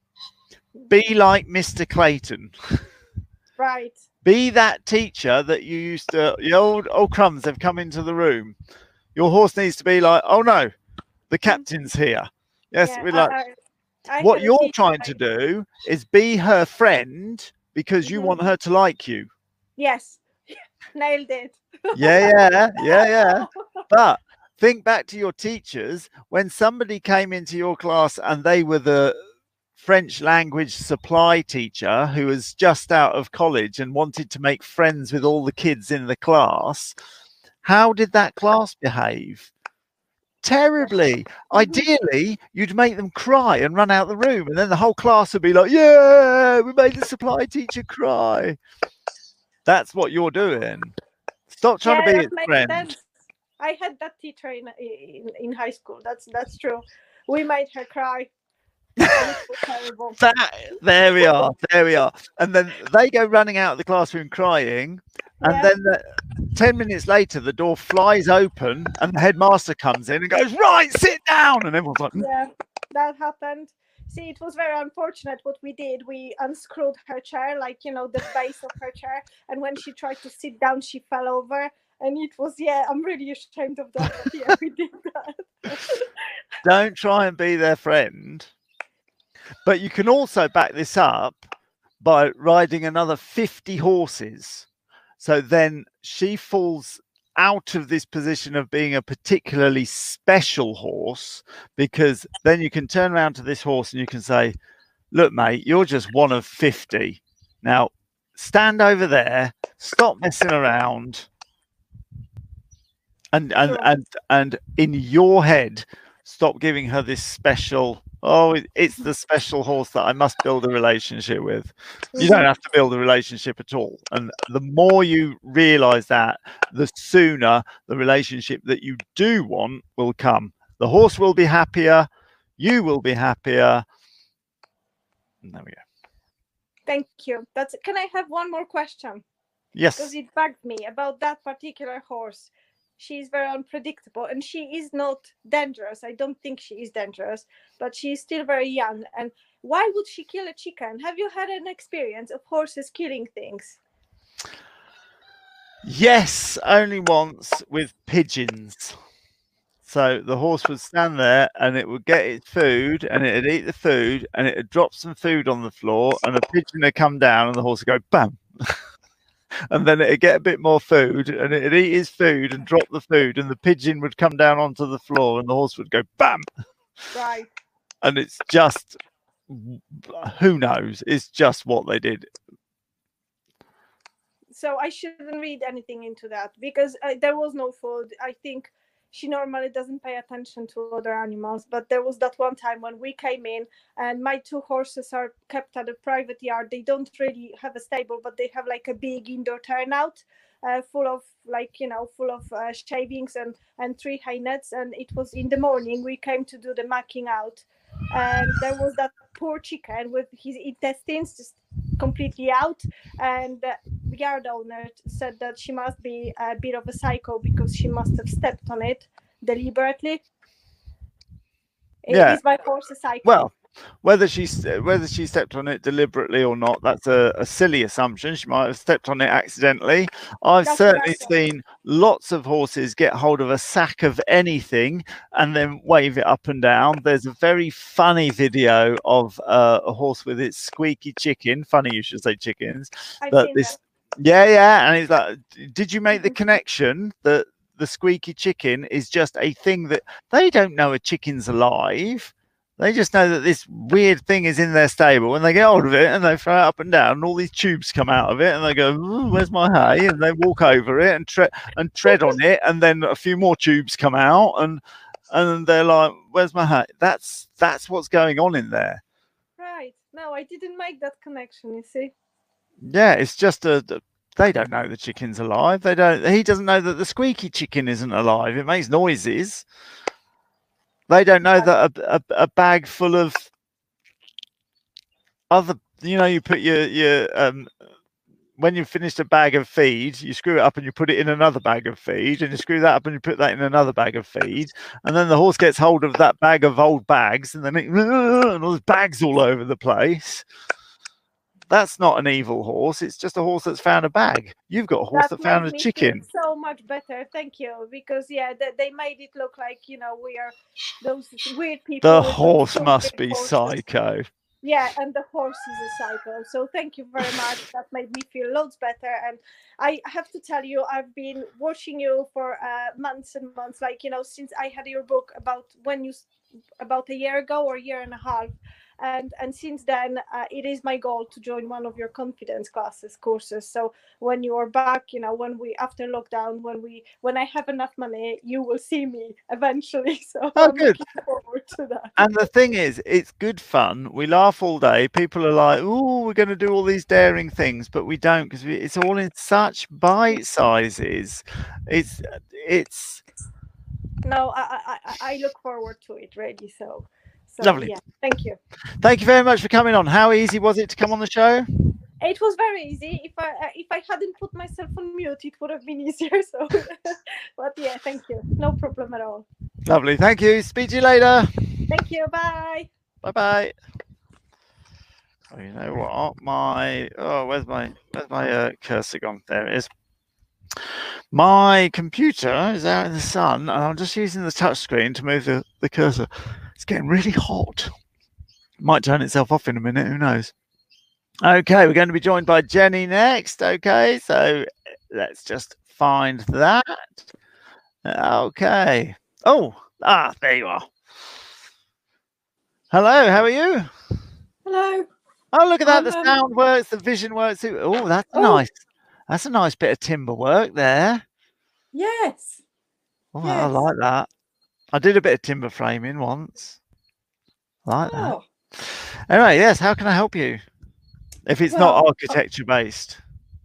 Speaker 1: Be like Mr. Clayton.
Speaker 4: Right.
Speaker 1: Be that teacher that you used to, the old crumbs have come into the room. Your horse needs to be like, oh no, the captain's here. Yes, yeah, we're like, what you're trying to do is be her friend because you want her to like you.
Speaker 4: Yes, nailed it.
Speaker 1: Yeah. But think back to your teachers when somebody came into your class and they were the French language supply teacher who was just out of college and wanted to make friends with all the kids in the class. How did that class behave? Terribly. Ideally, you'd make them cry and run out the room, and then the whole class would be like, yeah, we made the supply teacher cry. That's what you're doing. Stop trying to be its friend. Sense.
Speaker 4: I had that teacher in high school. That's true. We made her cry. Terrible.
Speaker 1: There we are. And then they go running out of the classroom crying, and then 10 minutes later the door flies open and the headmaster comes in and goes, right, sit down, and everyone's like,
Speaker 4: yeah, that happened. See, it was very unfortunate what we did. We unscrewed her chair, like, the base of her chair, and when she tried to sit down she fell over, and it was, I'm really ashamed of that, but we did that.
Speaker 1: Don't try and be their friend. But you can also back this up by riding another 50 horses. So then she falls out of this position of being a particularly special horse, because then you can turn around to this horse and you can say, look, mate, you're just one of 50. Now, stand over there, stop messing around. And in your head, stop giving her this special, it's the special horse that I must build a relationship with. You don't have to build a relationship at all. And the more you realize that, the sooner the relationship that you do want will come. The horse will be happier. You will be happier. And there we go.
Speaker 4: Thank you. Can I have one more question?
Speaker 1: Yes.
Speaker 4: Because it bugged me about that particular horse. She's very unpredictable and she is not dangerous. I don't think she is dangerous, but she's still very young. And why would she kill a chicken? Have you had an experience of horses killing things?
Speaker 1: Yes, only once with pigeons. So the horse would stand there and it would get its food and it would eat the food and it would drop some food on the floor and a pigeon would come down and the horse would go bam. And then it'd get a bit more food and it'd eat his food and drop the food and the pigeon would come down onto the floor and the horse would go bam.
Speaker 4: Right.
Speaker 1: And it's just, who knows? It's just what they did.
Speaker 4: So I shouldn't read anything into that because there was no food. I think she normally doesn't pay attention to other animals. But there was that one time when we came in and my two horses are kept at a private yard. They don't really have a stable, but they have like a big indoor turnout full of shavings and 3 hay nets. And it was in the morning. We came to do the marking out. And there was that poor chicken with his intestines just completely out. And the yard owner said that she must be a bit of a psycho because she must have stepped on it deliberately. Is my horse a psycho?
Speaker 1: Well, whether she stepped on it deliberately or not, that's a silly assumption. She might have stepped on it accidentally. I've
Speaker 4: That's
Speaker 1: certainly
Speaker 4: right.
Speaker 1: seen lots of horses get hold of a sack of anything and then wave it up and down. There's a very funny video of a horse with its squeaky chicken. Funny you should say chickens.
Speaker 4: I've
Speaker 1: But
Speaker 4: seen
Speaker 1: this,
Speaker 4: that.
Speaker 1: yeah, and it's like, did you make the connection that the squeaky chicken is just a thing that they don't know a chicken's alive? They just know that this weird thing is in their stable, and they get hold of it and they throw it up and down, and all these tubes come out of it, and they go, "Ooh, where's my hay?" And they walk over it and tread on it, and then a few more tubes come out, and they're like, "Where's my hay?" That's what's going on in there.
Speaker 4: Right. No, I didn't make that connection, you see.
Speaker 1: Yeah, it's just they don't know the chicken's alive. He doesn't know that the squeaky chicken isn't alive. It makes noises. They don't know that a bag full of other, you put your when you've finished a bag of feed, you screw it up and you put it in another bag of feed, and you screw that up and you put that in another bag of feed, and then the horse gets hold of that bag of old bags, and then and all those bags all over the place. That's not an evil horse. It's just a horse that's found a bag. You've got a horse that found a chicken.
Speaker 4: So much better, thank you. Because they made it look like we are those weird people.
Speaker 1: The horse must be psycho.
Speaker 4: Yeah, and the horse is a psycho. So thank you very much. That made me feel loads better. And I have to tell you, I've been watching you for months and months. Since I had your book about a year ago or a year and a half. And since then, it is my goal to join one of your confidence courses. So when you are back, after lockdown, when I have enough money, you will see me eventually. So I'm
Speaker 1: good.
Speaker 4: looking forward to that.
Speaker 1: And the thing is, it's good fun. We laugh all day. People are like, "Oh, we're going to do all these daring things," but we don't, because it's all in such bite sizes. It's.
Speaker 4: No, I look forward to it, really. So
Speaker 1: lovely.
Speaker 4: Yeah, thank you.
Speaker 1: Thank you very much for coming on. How easy was it to come on the show?
Speaker 4: It was very easy. If I hadn't put myself on mute, it would have been easier. So, but yeah, thank you. No problem at all.
Speaker 1: Lovely. Thank you. Speak to you later.
Speaker 4: Thank you. Bye.
Speaker 1: Bye. Oh, you know what? Where's my cursor gone? There it is. My computer is out in the sun, and I'm just using the touch screen to move the cursor. It's getting really hot. Might turn itself off in a minute. Who knows? Okay, we're going to be joined by Jenny next. Okay, so let's just find that. Okay. There you are. Hello, how are you?
Speaker 5: Hello.
Speaker 1: Oh, look at that. The sound works, the vision works. Oh, that's nice. That's a nice bit of timber work there.
Speaker 5: Yes.
Speaker 1: Oh, yes. I like that. I did a bit of timber framing once. I like that. Anyway, yes, how can I help you? If it's not architecture based.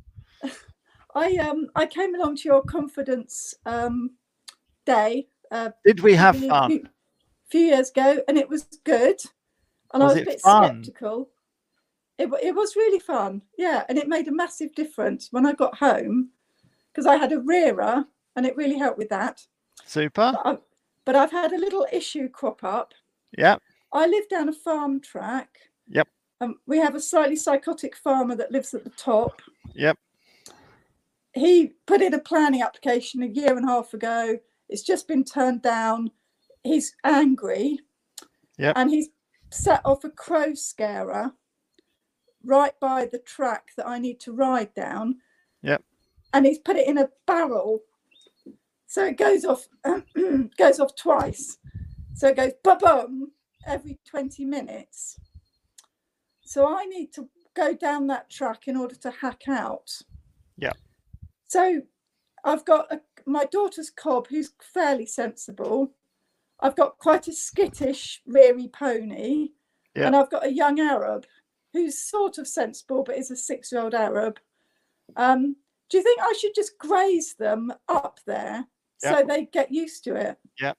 Speaker 5: I came along to your confidence day.
Speaker 1: Did we have fun?
Speaker 5: A few years ago, and it was good. And I was a bit skeptical. It was really fun, yeah, and it made a massive difference when I got home, because I had a rearer, and it really helped with that.
Speaker 1: Super.
Speaker 5: But I've had a little issue crop up.
Speaker 1: Yep.
Speaker 5: I live down a farm track.
Speaker 1: Yep.
Speaker 5: We have a slightly psychotic farmer that lives at the top.
Speaker 1: Yep.
Speaker 5: He put in a planning application a year and a half ago. It's just been turned down. He's angry.
Speaker 1: Yep.
Speaker 5: And he's set off a crow scarer right by the track that I need to ride down.
Speaker 1: Yep.
Speaker 5: And he's put it in a barrel, so it goes off twice. So it goes ba-boom every 20 minutes. So I need to go down that track in order to hack out.
Speaker 1: Yeah.
Speaker 5: So I've got my daughter's cob, who's fairly sensible. I've got quite a skittish, reary pony. Yeah. And I've got a young Arab who's sort of sensible, but is a 6-year-old Arab. Do you think I should just graze them up there so they get used to it?
Speaker 1: Yeah.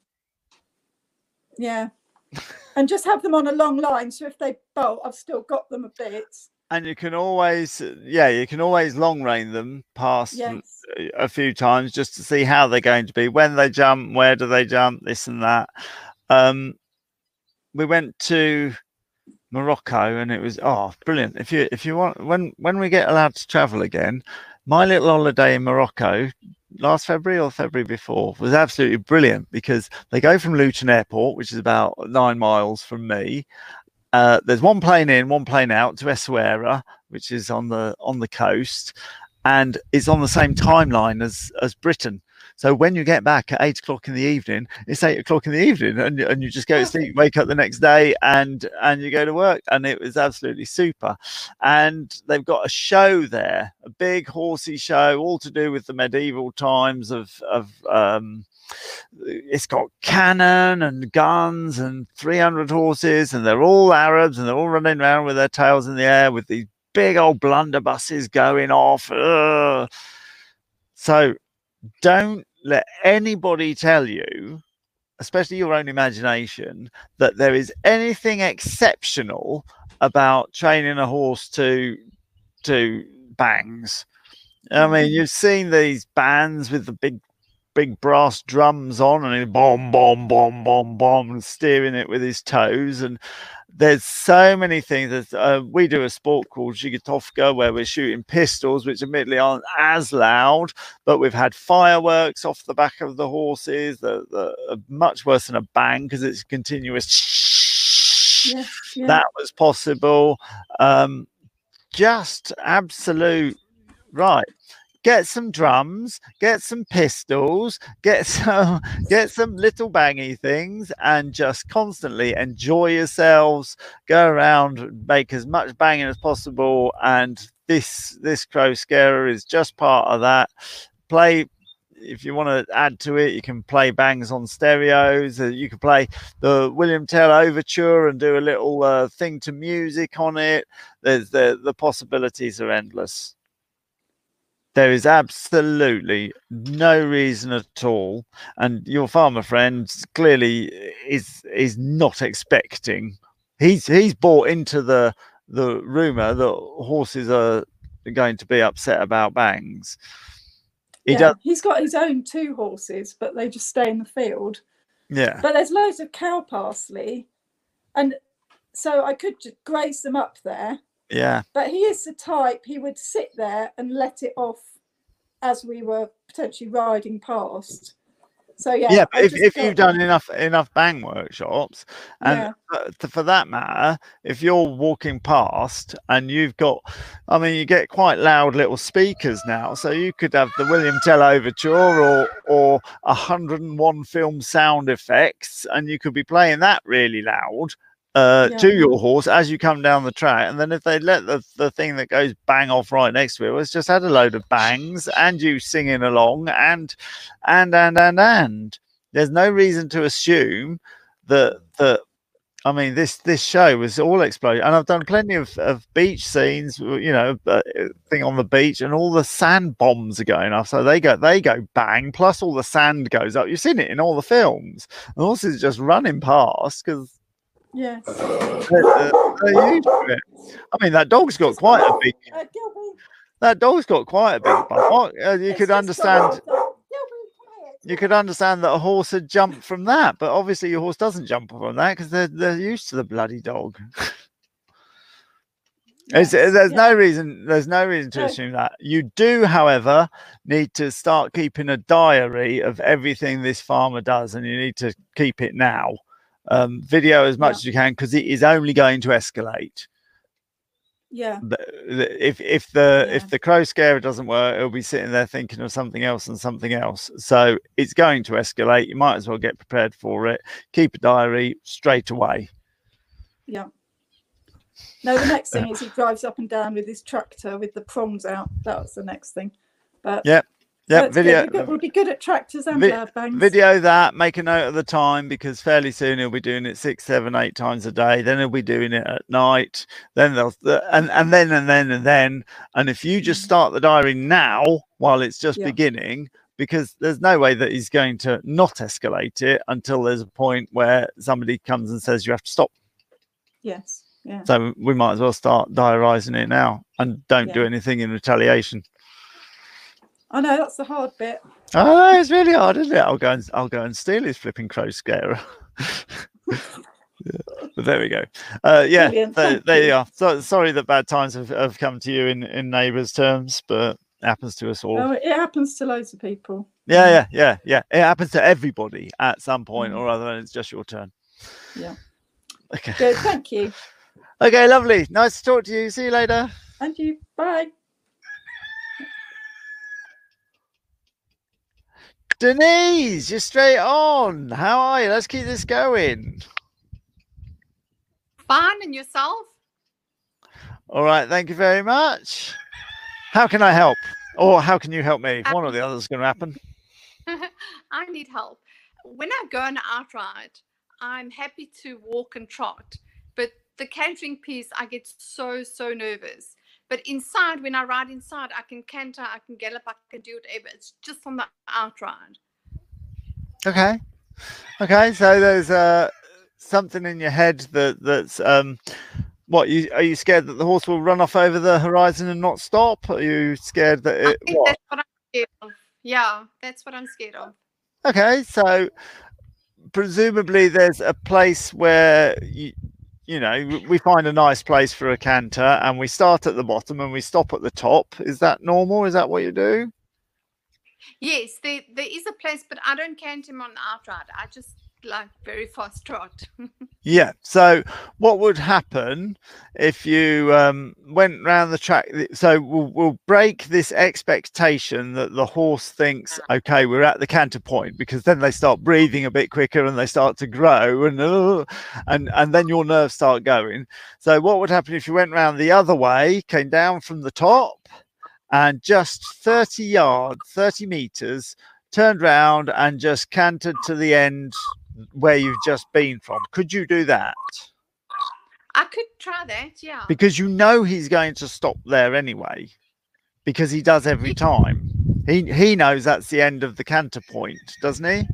Speaker 5: Yeah. And just have them on a long line, so if they bolt, I've still got them a bit.
Speaker 1: And you can always, long rein them past a few times just to see how they're going to be. When they jump, where do they jump, this and that. we went to Morocco, and it was brilliant. If you want, when we get allowed to travel again, my little holiday in Morocco last February or February before was absolutely brilliant, because they go from Luton Airport, which is about 9 miles from me. There's one plane in, one plane out to Essaouira, which is on the coast, and it's on the same timeline as Britain. So when you get back at 8 o'clock in the evening, it's 8 o'clock in the evening, and you just go to sleep, wake up the next day, and you go to work. And it was absolutely super. And they've got a show there, a big horsey show, all to do with the medieval times of it's got cannon and guns and 300 horses, and they're all Arabs, and they're all running around with their tails in the air with these big old blunderbusses going off. So don't let anybody tell you, especially your own imagination, that there is anything exceptional about training a horse to bangs. I mean, you've seen these bands with the big brass drums on, and he bomb, bomb, bomb, bomb, bomb, and steering it with his toes. And there's so many things. We do a sport called Zhigotovka, where we're shooting pistols, which admittedly aren't as loud, but we've had fireworks off the back of the horses. They're much worse than a bang, because it's continuous.
Speaker 5: Yeah.
Speaker 1: That was possible. Just absolute right. Get some drums, get some pistols, get some little bangy things, and just constantly enjoy yourselves. Go around, make as much banging as possible, and this Crow Scarer is just part of that. Play, if you want to add to it, you can play bangs on stereos. You can play the William Tell Overture and do a little thing to music on it. The possibilities are endless. There is absolutely no reason at all, and your farmer friend clearly is not expecting. He's bought into the rumor that horses are going to be upset about bangs.
Speaker 5: He's got his own 2 horses, but they just stay in the field.
Speaker 1: Yeah.
Speaker 5: But there's loads of cow parsley, and so I could just graze them up there.
Speaker 1: Yeah.
Speaker 5: But he is the type, he would sit there and let it off as we were potentially riding past. So yeah.
Speaker 1: But if you've done enough bang workshops, and for that matter, if you're walking past and you've got, I mean, you get quite loud little speakers now, so you could have the William Tell Overture or 101 film sound effects, and you could be playing that really loud to your horse as you come down the track. And then if they let the thing that goes bang off right next to it, it's just had a load of bangs and you singing along, and there's no reason to assume that I mean, this show was all explosion. And I've done plenty of beach scenes, you know, thing on the beach, and all the sand bombs are going off. So they go bang, plus all the sand goes up. You've seen it in all the films. And horses just running past because
Speaker 5: yes,
Speaker 1: they're used to it. I mean, that dog's got quite a big. That dog's got quite a big bump. You could understand. You could understand that a horse had jumped from that, but obviously your horse doesn't jump from that because they're used to the bloody dog. There's no reason to assume that. You do, however, need to start keeping a diary of everything this farmer does, and you need to keep it now. Video as much as you can, because it is only going to escalate.
Speaker 5: Yeah.
Speaker 1: If the Crow Scarer doesn't work, it'll be sitting there thinking of something else and something else. So it's going to escalate. You might as well get prepared for it. Keep a diary straight away.
Speaker 5: Yeah. No, the next thing is he drives up and down with his tractor with the prongs out. That was the next thing. But
Speaker 1: video.
Speaker 5: We'll be good at tractors and loud bangs.
Speaker 1: Video that. Make a note of the time, because fairly soon he'll be doing it 6, 7, 8 times a day. Then he'll be doing it at night. Then and then. And if you just start the diary now while it's just beginning, because there's no way that he's going to not escalate it until there's a point where somebody comes and says you have to stop.
Speaker 5: Yes. Yeah.
Speaker 1: So we might as well start diarising it now and don't do anything in retaliation.
Speaker 5: I know, that's the hard bit.
Speaker 1: Oh, it's really hard, isn't it? I'll go and steal his flipping Crow Scarer. But there we go. Yeah,
Speaker 5: Brilliant,
Speaker 1: there
Speaker 5: thank you.
Speaker 1: you are. So sorry that bad times have come to you in neighbours' terms, but it happens to us all.
Speaker 5: Oh, it happens to loads of people.
Speaker 1: Yeah. It happens to everybody at some point or other, and it's just your turn.
Speaker 5: Yeah.
Speaker 1: Okay.
Speaker 5: Good, thank you.
Speaker 1: Okay, lovely. Nice to talk to you. See you later.
Speaker 5: And you. Bye.
Speaker 1: Denise, you're straight on. How are you? Let's keep this going.
Speaker 6: Fine, and yourself?
Speaker 1: All right, thank you very much. How can I help? Or how can you help me? One or the other is going to happen.
Speaker 6: I need help. When I go on an outride, I'm happy to walk and trot, but the cantering piece, I get so nervous. But inside, when I ride inside, I can canter, I can gallop, I can do whatever. It's just on the outride.
Speaker 1: Okay. So there's something in your head that's what are you scared that the horse will run off over the horizon and not stop? Are you scared that it?
Speaker 6: I think that's what I'm scared of. Yeah, that's what I'm scared of.
Speaker 1: Okay, so presumably there's a place where you know, we find a nice place for a canter and we start at the bottom and we stop at the top. Is that normal? Is that what you do?
Speaker 6: Yes, there is a place, but I don't canter him on the outride. I just like very fast trot.
Speaker 1: Yeah. So what would happen if you went round the track? So we'll break this expectation that the horse thinks, okay, we're at the canter point, because then they start breathing a bit quicker and they start to grow and then your nerves start going. So what would happen if you went round the other way, came down from the top and just 30 meters, turned round and just cantered to the end where you've just been from? Could you do that?
Speaker 6: I could try that, yeah.
Speaker 1: Because you know he's going to stop there anyway, because he does every time. He knows that's the end of the canter point, doesn't he?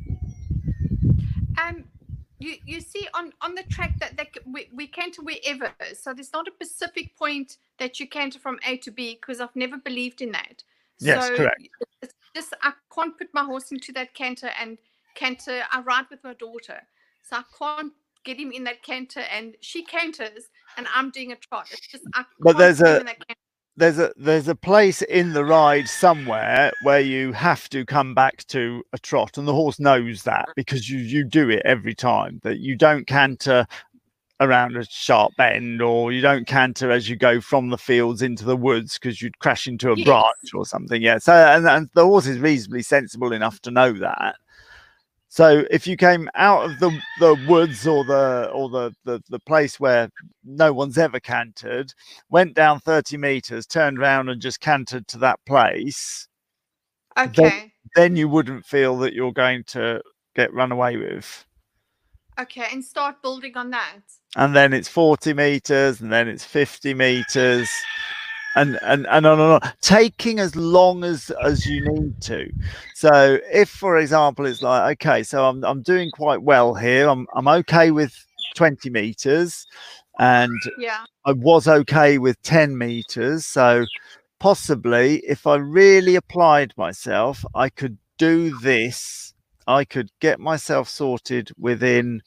Speaker 6: You see on the track that we canter wherever, so there's not a specific point that you canter from A to B, because I've never believed in that.
Speaker 1: Yes,
Speaker 6: so
Speaker 1: correct.
Speaker 6: It's just I can't put my horse into that canter and canter. I ride with my daughter, so I can't get him in that canter, and she canters and I'm doing a trot. It's just
Speaker 1: but there's a place in the ride somewhere where you have to come back to a trot, and the horse knows that, because you do it every time. That you don't canter around a sharp bend, or you don't canter as you go from the fields into the woods because you'd crash into a branch or something. Yeah. So and the horse is reasonably sensible enough to know that. So if you came out of the woods or the place where no one's ever cantered, went down 30 meters, turned around and just cantered to that place,
Speaker 6: okay,
Speaker 1: then you wouldn't feel that you're going to get run away with.
Speaker 6: Okay, and start building on that.
Speaker 1: And then it's 40 meters, and then it's 50 meters. And on, taking as long as you need to. So if, for example, it's like, okay, so I'm doing quite well here. I'm okay with 20 meters, and
Speaker 6: yeah,
Speaker 1: I was okay with 10 meters. So possibly, if I really applied myself, I could do this. I could get myself sorted within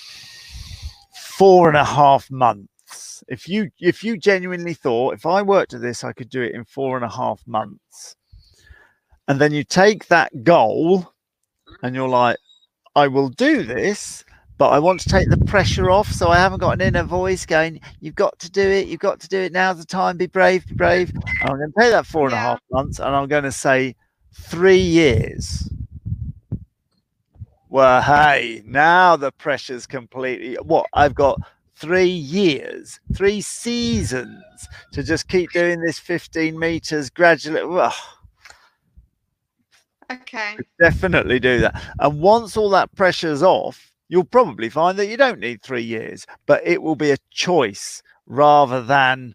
Speaker 1: 4.5 months. If you genuinely thought, if I worked at this, I could do it in 4.5 months, and then you take that goal and you're like, I will do this, but I want to take the pressure off, so I haven't got an inner voice going, you've got to do it, now's the time, be brave. And I'm going to take that 4.5 months, and I'm going to say 3 years. Well, hey, now the pressure's completely, I've got 3 years, 3 seasons to just keep doing this 15 meters gradually.
Speaker 6: Okay.
Speaker 1: Definitely do that. And once all that pressure's off, you'll probably find that you don't need 3 years, but it will be a choice rather than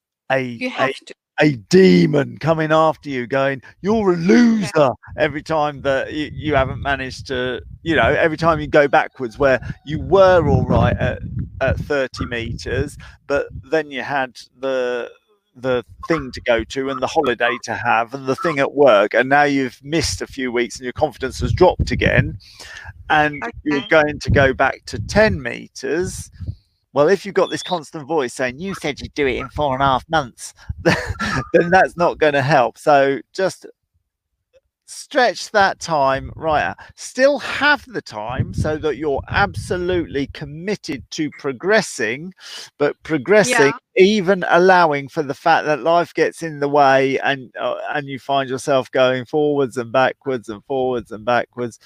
Speaker 1: a demon coming after you going, you're a loser, every time that you haven't managed to, every time you go backwards, where you were all right at 30 meters, but then you had the thing to go to and the holiday to have and the thing at work, and now you've missed a few weeks and your confidence has dropped again, and you're going to go back to 10 meters. Well, if you've got this constant voice saying, you said you'd do it in 4.5 months, then that's not going to help. So just stretch that time right out. Still have the time so that you're absolutely committed to progressing, but progressing even allowing for the fact that life gets in the way, and you find yourself going forwards and backwards and forwards and backwards.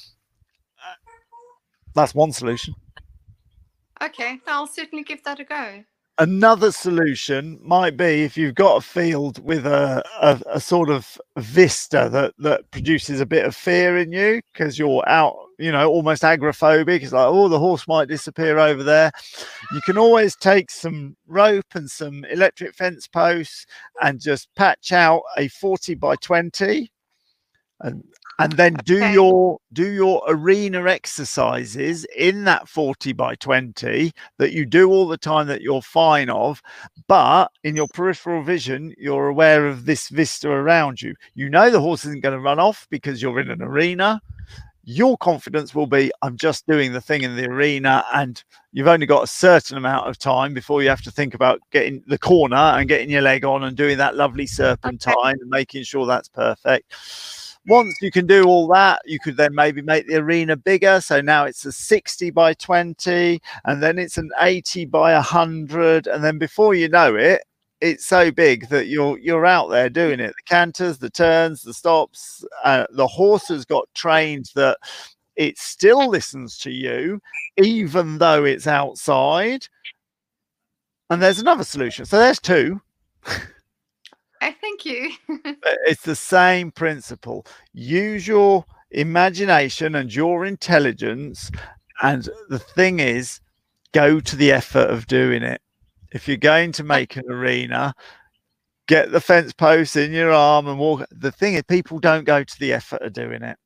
Speaker 1: That's one solution.
Speaker 6: Okay, I'll certainly give that a go.
Speaker 1: Another solution might be if you've got a field with a sort of vista that produces a bit of fear in you because you're out, you know, almost agoraphobic. It's like, oh, the horse might disappear over there. You can always take some rope and some electric fence posts and just patch out a 40 by 20 and then do your arena exercises in that 40 by 20 that you do all the time that you're fine of, but in your peripheral vision you're aware of this vista around you. You know the horse isn't going to run off because you're in an arena. Your confidence will be, I'm just doing the thing in the arena, and you've only got a certain amount of time before you have to think about getting the corner and getting your leg on and doing that lovely serpentine and making sure that's perfect. Once you can do all that, you could then maybe make the arena bigger. So now it's a 60 by 20, and then it's an 80 by 100. And then before you know it, it's so big that you're out there doing it. The canters, the turns, the stops, the horse has got trained that it still listens to you, even though it's outside. And there's another solution. So there's two.
Speaker 6: Thank you.
Speaker 1: It's the same principle. Use your imagination and your intelligence, and the thing is, go to the effort of doing it. If you're going to make an arena, get the fence posts in your arm and walk. The thing is, people don't go to the effort of doing it.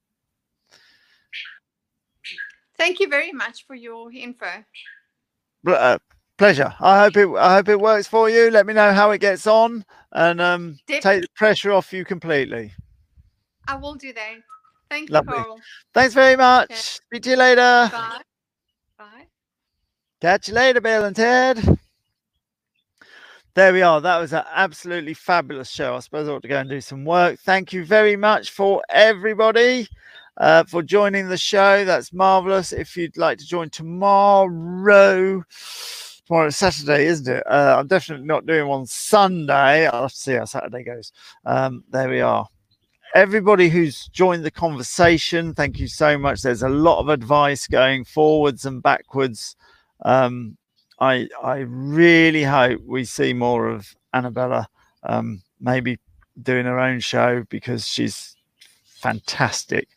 Speaker 6: Thank you very much for your info.
Speaker 1: Pleasure. I hope it works for you. Let me know how it gets on, and take the pressure off you completely.
Speaker 6: I will do that. Thank
Speaker 1: Lovely.
Speaker 6: you, Carl.
Speaker 1: Thanks very much.
Speaker 6: Okay.
Speaker 1: Speak to you later.
Speaker 6: Bye. Bye.
Speaker 1: Catch you later, Bill and Ted. There we are. That was an absolutely fabulous show. I suppose I ought to go and do some work. Thank you very much for everybody for joining the show. That's marvelous. If you'd like to join tomorrow is Saturday, isn't it? I'm definitely not doing one Sunday. I'll have to see how Saturday goes. There we are. Everybody who's joined the conversation, thank you so much. There's a lot of advice going forwards and backwards. I really hope we see more of Annabella, maybe doing her own show, because she's fantastic.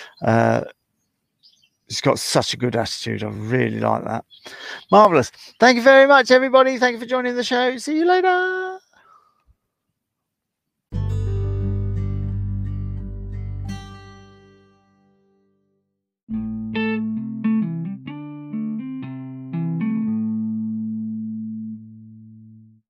Speaker 1: She's got such a good attitude. I really like that. Marvelous. Thank you very much, everybody. Thank you for joining the show. See you later.